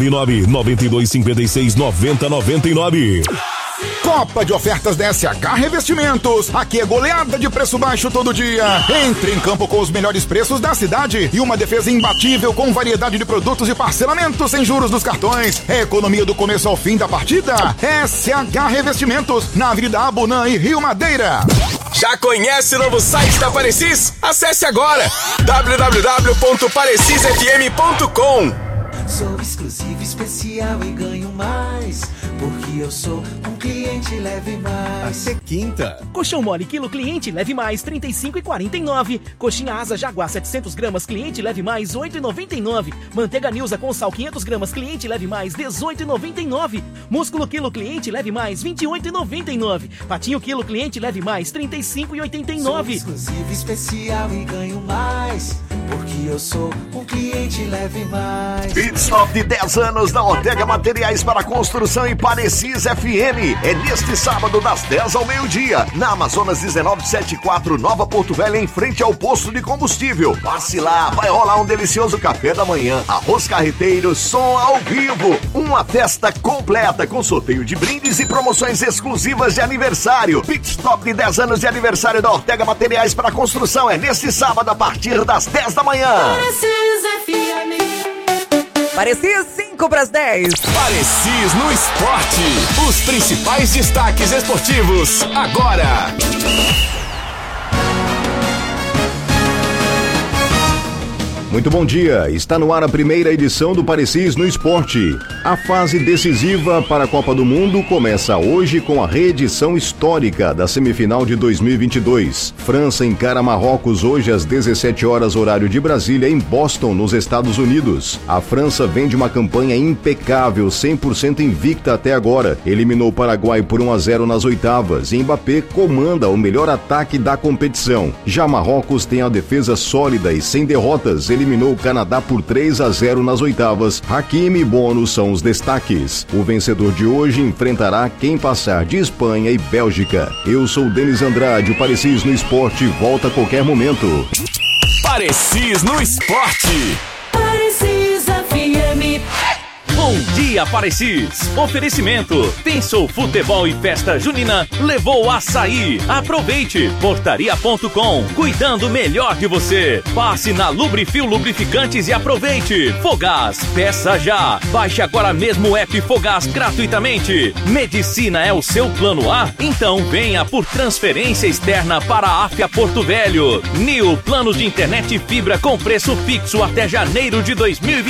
699-9256-9099. Copa de ofertas da SH Revestimentos. Aqui é goleada de preço baixo todo dia. Entre em campo com os melhores preços da cidade e uma defesa imbatível com variedade de produtos e parcelamento sem juros dos cartões. É economia do começo ao fim da partida. SH Revestimentos, na Avenida Abunã e Rio Madeira. Já conhece o novo site da Parecis? Acesse agora www.parecisfm.com. Sou exclusivo, especial e ganho mais, porque eu sou um cliente leve mais. Até quinta. Colchão mole quilo cliente leve mais 35,49. Coxinha asa jaguar 700 gramas cliente leve mais 8,99. Manteiga Nilza com sal 500 gramas cliente leve mais 18,99. Músculo quilo cliente leve mais 28,99. Patinho quilo cliente leve mais 35,89. Sou exclusivo, especial e ganho mais, porque eu sou um cliente leve mais. Pitstop de 10 anos da Ortega Materiais para Construção e Parecis FM. É neste sábado das 10 ao meio-dia, na Amazonas 1974, Nova Porto Velho, em frente ao posto de combustível. Passe lá, vai rolar um delicioso café da manhã, arroz carreteiro, som ao vivo. Uma festa completa com sorteio de brindes e promoções exclusivas de aniversário. Pitstop de 10 anos de aniversário da Ortega Materiais para Construção é neste sábado a partir das 10 da manhã. Parecis FM. Parecis 5 para as 10. Parecis no esporte. Os principais destaques esportivos agora. Muito bom dia, está no ar a primeira edição do Parecis no Esporte. A fase decisiva para a Copa do Mundo começa hoje com a reedição histórica da semifinal de 2022. França encara Marrocos hoje às 17 horas horário de Brasília em Boston, nos Estados Unidos. A França vem de uma campanha impecável, 100% invicta até agora. Eliminou o Paraguai por 1-0 nas oitavas e Mbappé comanda o melhor ataque da competição. Já Marrocos tem a defesa sólida e sem derrotas, eliminou o Canadá por 3-0 nas oitavas. Hakimi e Bono são os destaques. O vencedor de hoje enfrentará quem passar de Espanha e Bélgica. Eu sou Denis Andrade, o Parecis no Esporte volta a qualquer momento. Parecis no Esporte. Parecis FM. Bom dia, Parecis! Oferecimento: pensou futebol e festa junina? Levou açaí. Aproveite! Portaria.com, cuidando melhor de você. Passe na Lubrifil Lubrificantes e aproveite. Fogás, peça já. Baixe agora mesmo o app Fogás gratuitamente. Medicina é o seu plano A? Então venha por transferência externa para a Áfia Porto Velho. Nil, plano de internet e fibra com preço fixo até janeiro de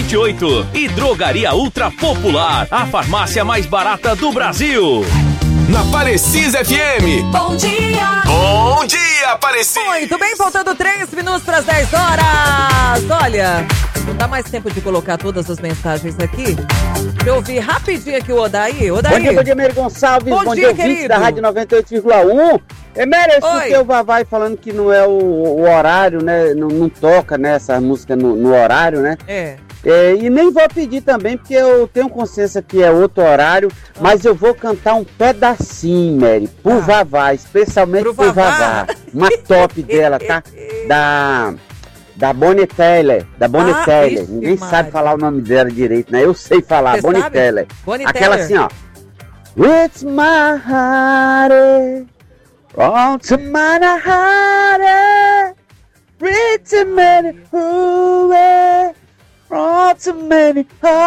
2028. E Drogaria Ultra Popular, a farmácia mais barata do Brasil. na Parecisa FM. Bom dia! Bom dia, Parecida! Muito bem, faltando 3 minutos para as 10 horas. Olha, não dá mais tempo de colocar todas as mensagens aqui. Deixa eu ouvir rapidinho aqui o Odaí. Bom dia, Mary Gonçalves. Bom dia, querido. Da Rádio 98,1. Mary, eu escutei o Vavai falando que não é o horário, né? Não toca, né, essa música no horário, né? E nem vou pedir também, porque eu tenho consciência que é outro horário, mas eu vou cantar um pedacinho, Mary, por Vavá, especialmente por Vavá. Uma top dela, tá? Da Bonnie Tyler. Ninguém sabe falar o nome dela direito, né? Eu sei falar, Bonnie Tyler. Aquela assim, ó. It's my heart, all to my heart, pretty many who all too many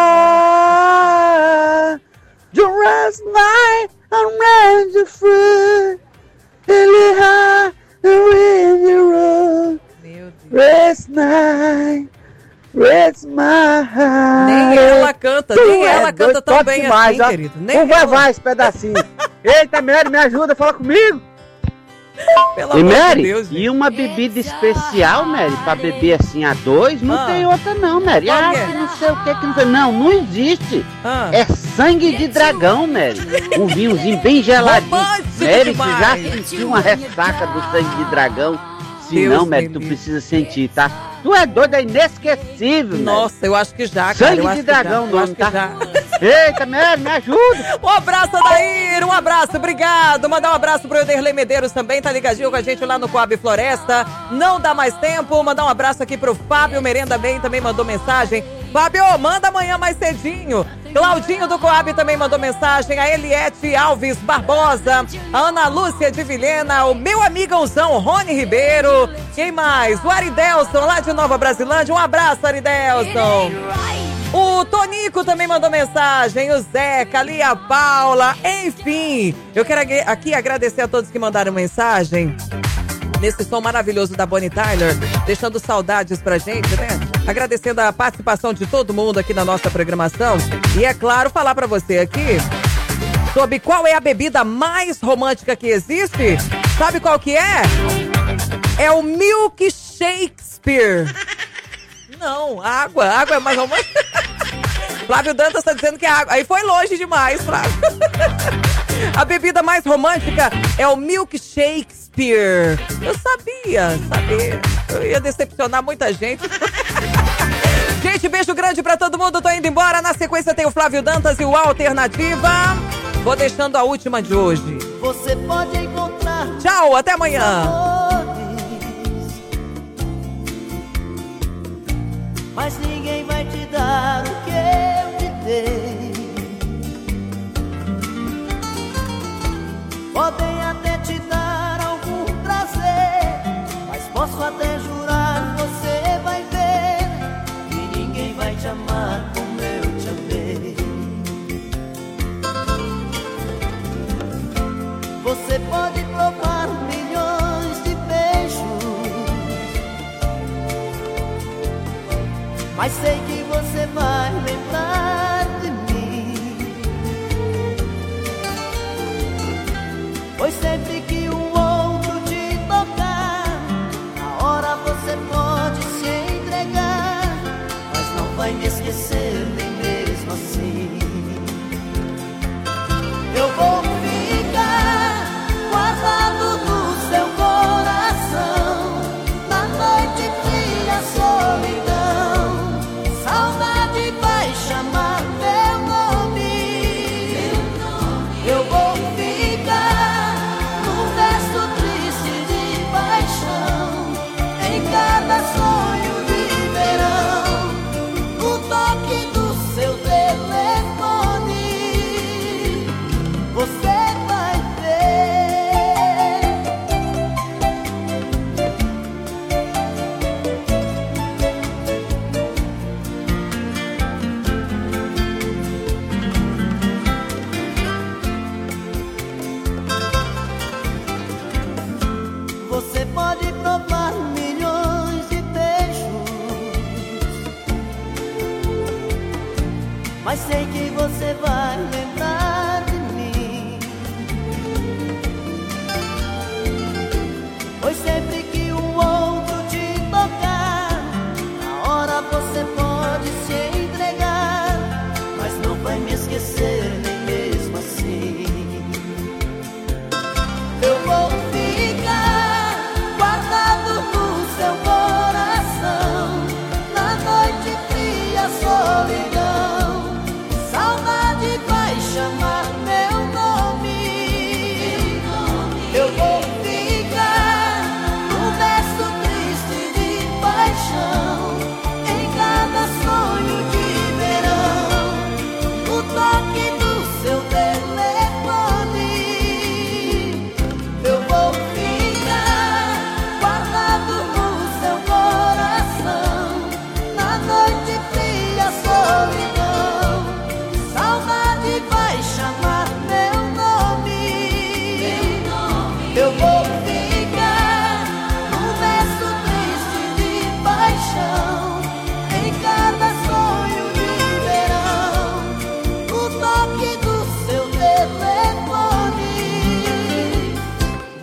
hearts. Just like a ranger fruit, really high in your road. Rest night, rest my heart. Nem ela canta, tão bem demais, assim, querido. Vai esse pedacinho. Eita, Mary, me ajuda, fala comigo. Pelo e Mary, de Deus, e uma bebida especial, Mary, pra beber assim a 2, não tem outra não, Mary. Que não sei o que não tem. Não existe. É sangue de dragão, Mary. Um vinhozinho bem geladinho. Mary, você já sentiu uma ressaca do sangue de dragão? Se não, Mary, tu precisa sentir, tá? Tu é doida, é inesquecível, Nossa, Mary. Eu acho que já, cara. Sangue de dragão, não, tá? Eita, Mary, me ajuda. Um abraço, Adair, um abraço, obrigado. Mandar um abraço pro Ederley Medeiros também, tá ligadinho com a gente lá no Coab Floresta. Não dá mais tempo, mandar um abraço aqui pro Fábio Merenda Bem, também mandou mensagem. Fábio, manda amanhã mais cedinho. Claudinho do Coab também mandou mensagem. A Eliette Alves Barbosa, a Ana Lúcia de Vilhena, o meu amigãozão Rony Ribeiro. Quem mais? O Aridelson, lá de Nova Brasilândia. Um abraço, Aridelson. O Tonico também mandou mensagem, o Zeca, ali a Paula, enfim. Eu quero aqui agradecer a todos que mandaram mensagem nesse som maravilhoso da Bonnie Tyler, deixando saudades pra gente, né? Agradecendo a participação de todo mundo aqui na nossa programação. E é claro, falar pra você aqui sobre qual é a bebida mais romântica que existe. Sabe qual que é? É o Milk Shakespeare. Não, água é mais romântica. Flávio Dantas tá dizendo que é água. Aí foi longe demais, Flávio. A bebida mais romântica é o Milk Shakespeare. Eu sabia. Eu ia decepcionar muita gente. Gente, beijo grande pra todo mundo. Tô indo embora. Na sequência tem o Flávio Dantas e o Alternativa. Vou deixando a última de hoje. Você pode encontrar. Tchau, até amanhã. Mas ninguém vai te dar o que eu te dei. Podem até te dar algum prazer, mas posso até jurar, você vai ver que ninguém vai te amar como eu te amei. Você pode provar milhões de beijos, mas sei que você vai lembrar de mim. Pois sempre que um outro te tocar, na hora você pode se entregar, mas não vai me esquecer nem mesmo assim. Eu vou ficar guardado no seu coração, na noite fria, solidão. Saudade vai chamar meu nome. Eu vou ficar no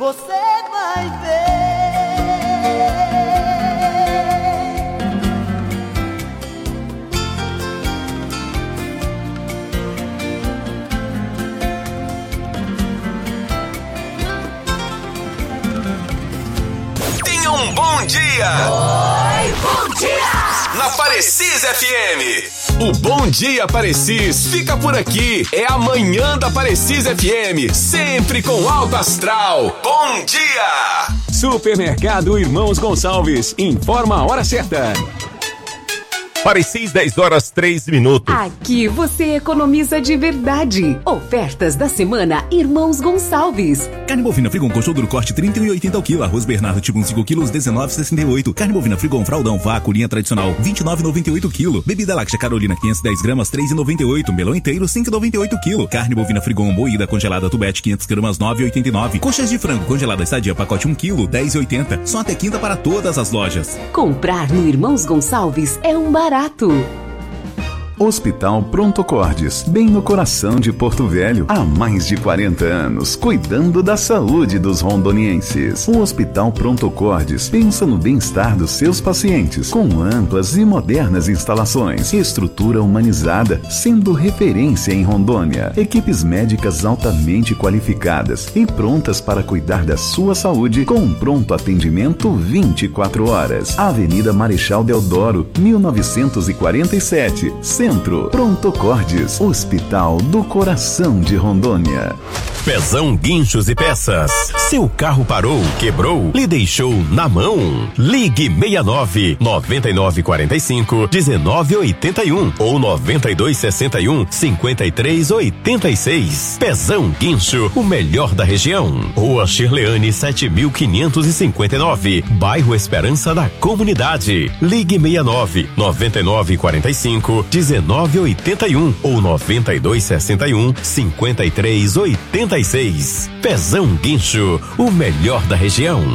você vai ver. Tenha um bom dia! Oi, bom dia! Na Parecis FM. O Bom Dia Parecis fica por aqui. É amanhã da Parecis FM, sempre com alto astral. Bom dia! Supermercado Irmãos Gonçalves, informa a hora certa. Parecis, 10h03. Aqui você economiza de verdade. Ofertas da semana Irmãos Gonçalves. Carne bovina Frigon Coxo duro corte 31,80 ao quilo. Arroz Bernardo tipo 5 quilos 19,68. Carne bovina Frigon fraldão vácuo linha tradicional 29,98 quilo. Bebida láctea Carolina 510 gramas 3,98. Melão inteiro 5,98 quilo. Carne bovina Frigon moída congelada Tubete 500 gramas 9,89. Coxas de frango congelada Sadia pacote 1 quilo 10,80. Só até quinta para todas as lojas. Comprar no Irmãos Gonçalves é um barato. Hospital Pronto Cordes, bem no coração de Porto Velho, há mais de 40 anos, cuidando da saúde dos rondonienses. O Hospital Pronto Cordes pensa no bem-estar dos seus pacientes, com amplas e modernas instalações, estrutura humanizada, sendo referência em Rondônia, equipes médicas altamente qualificadas e prontas para cuidar da sua saúde com um pronto atendimento 24 horas. Avenida Marechal Deodoro, 1947, Centro. Pronto Cordes, Hospital do Coração de Rondônia. Pezão Guinchos e Peças. Seu carro parou, quebrou, lhe deixou na mão? Ligue 69 9945 1981 ou 9261 5386. Pezão Guincho, o melhor da região. Rua Shirleane 7559, bairro Esperança da Comunidade. Ligue 69 9945 1981 ou 9261 5386. Pezão Guincho, o melhor da região.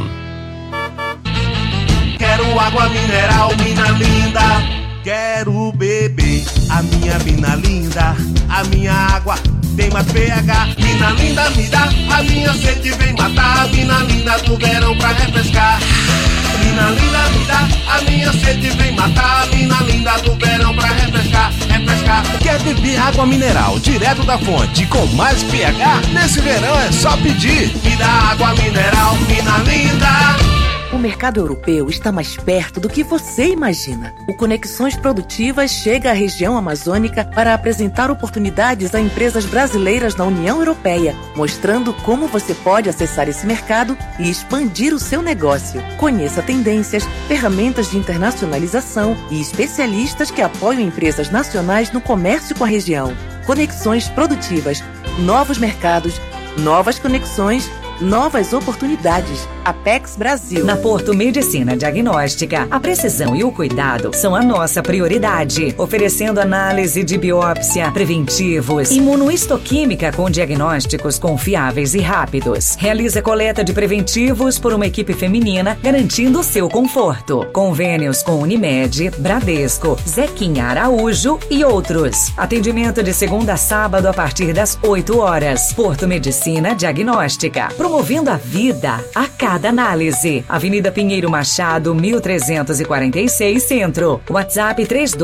Quero água mineral, mina linda. Quero beber a minha mina linda. A minha água tem mais pH. Mina linda, me dá. A minha sede vem matar. A mina linda do verão pra refrescar. Mina linda, me dá. A minha sede vem matar. A mina linda do verão pra refrescar. Quer beber água mineral direto da fonte com mais pH? Nesse verão é só pedir. Me dá água mineral, mina linda. O mercado europeu está mais perto do que você imagina. O Conexões Produtivas chega à região amazônica para apresentar oportunidades a empresas brasileiras na União Europeia, mostrando como você pode acessar esse mercado e expandir o seu negócio. Conheça tendências, ferramentas de internacionalização e especialistas que apoiam empresas nacionais no comércio com a região. Conexões Produtivas, novos mercados, novas conexões, novas oportunidades. Apex Brasil. Na Porto Medicina Diagnóstica, a precisão e o cuidado são a nossa prioridade, oferecendo análise de biópsia, preventivos, imunohistoquímica com diagnósticos confiáveis e rápidos. Realiza coleta de preventivos por uma equipe feminina, garantindo o seu conforto. Convênios com Unimed, Bradesco, Zequinha Araújo e outros. Atendimento de segunda a sábado a partir das 8 horas. Porto Medicina Diagnóstica, promovendo a vida a cada análise. Avenida Pinheiro Machado, 1346, Centro. WhatsApp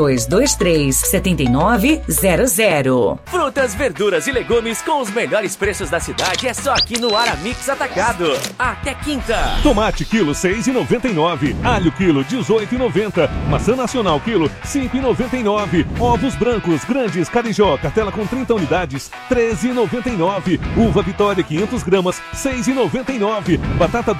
3223-7900. Frutas, verduras e legumes com os melhores preços da cidade é só aqui no Aramix Atacado. Até quinta. Tomate quilo 6,99. Alho quilo 18,90. Maçã nacional quilo 5,99. Ovos brancos grandes Carijó, cartela com 30 unidades 13,99. Uva Vitória 500 gramas 6,99. Batata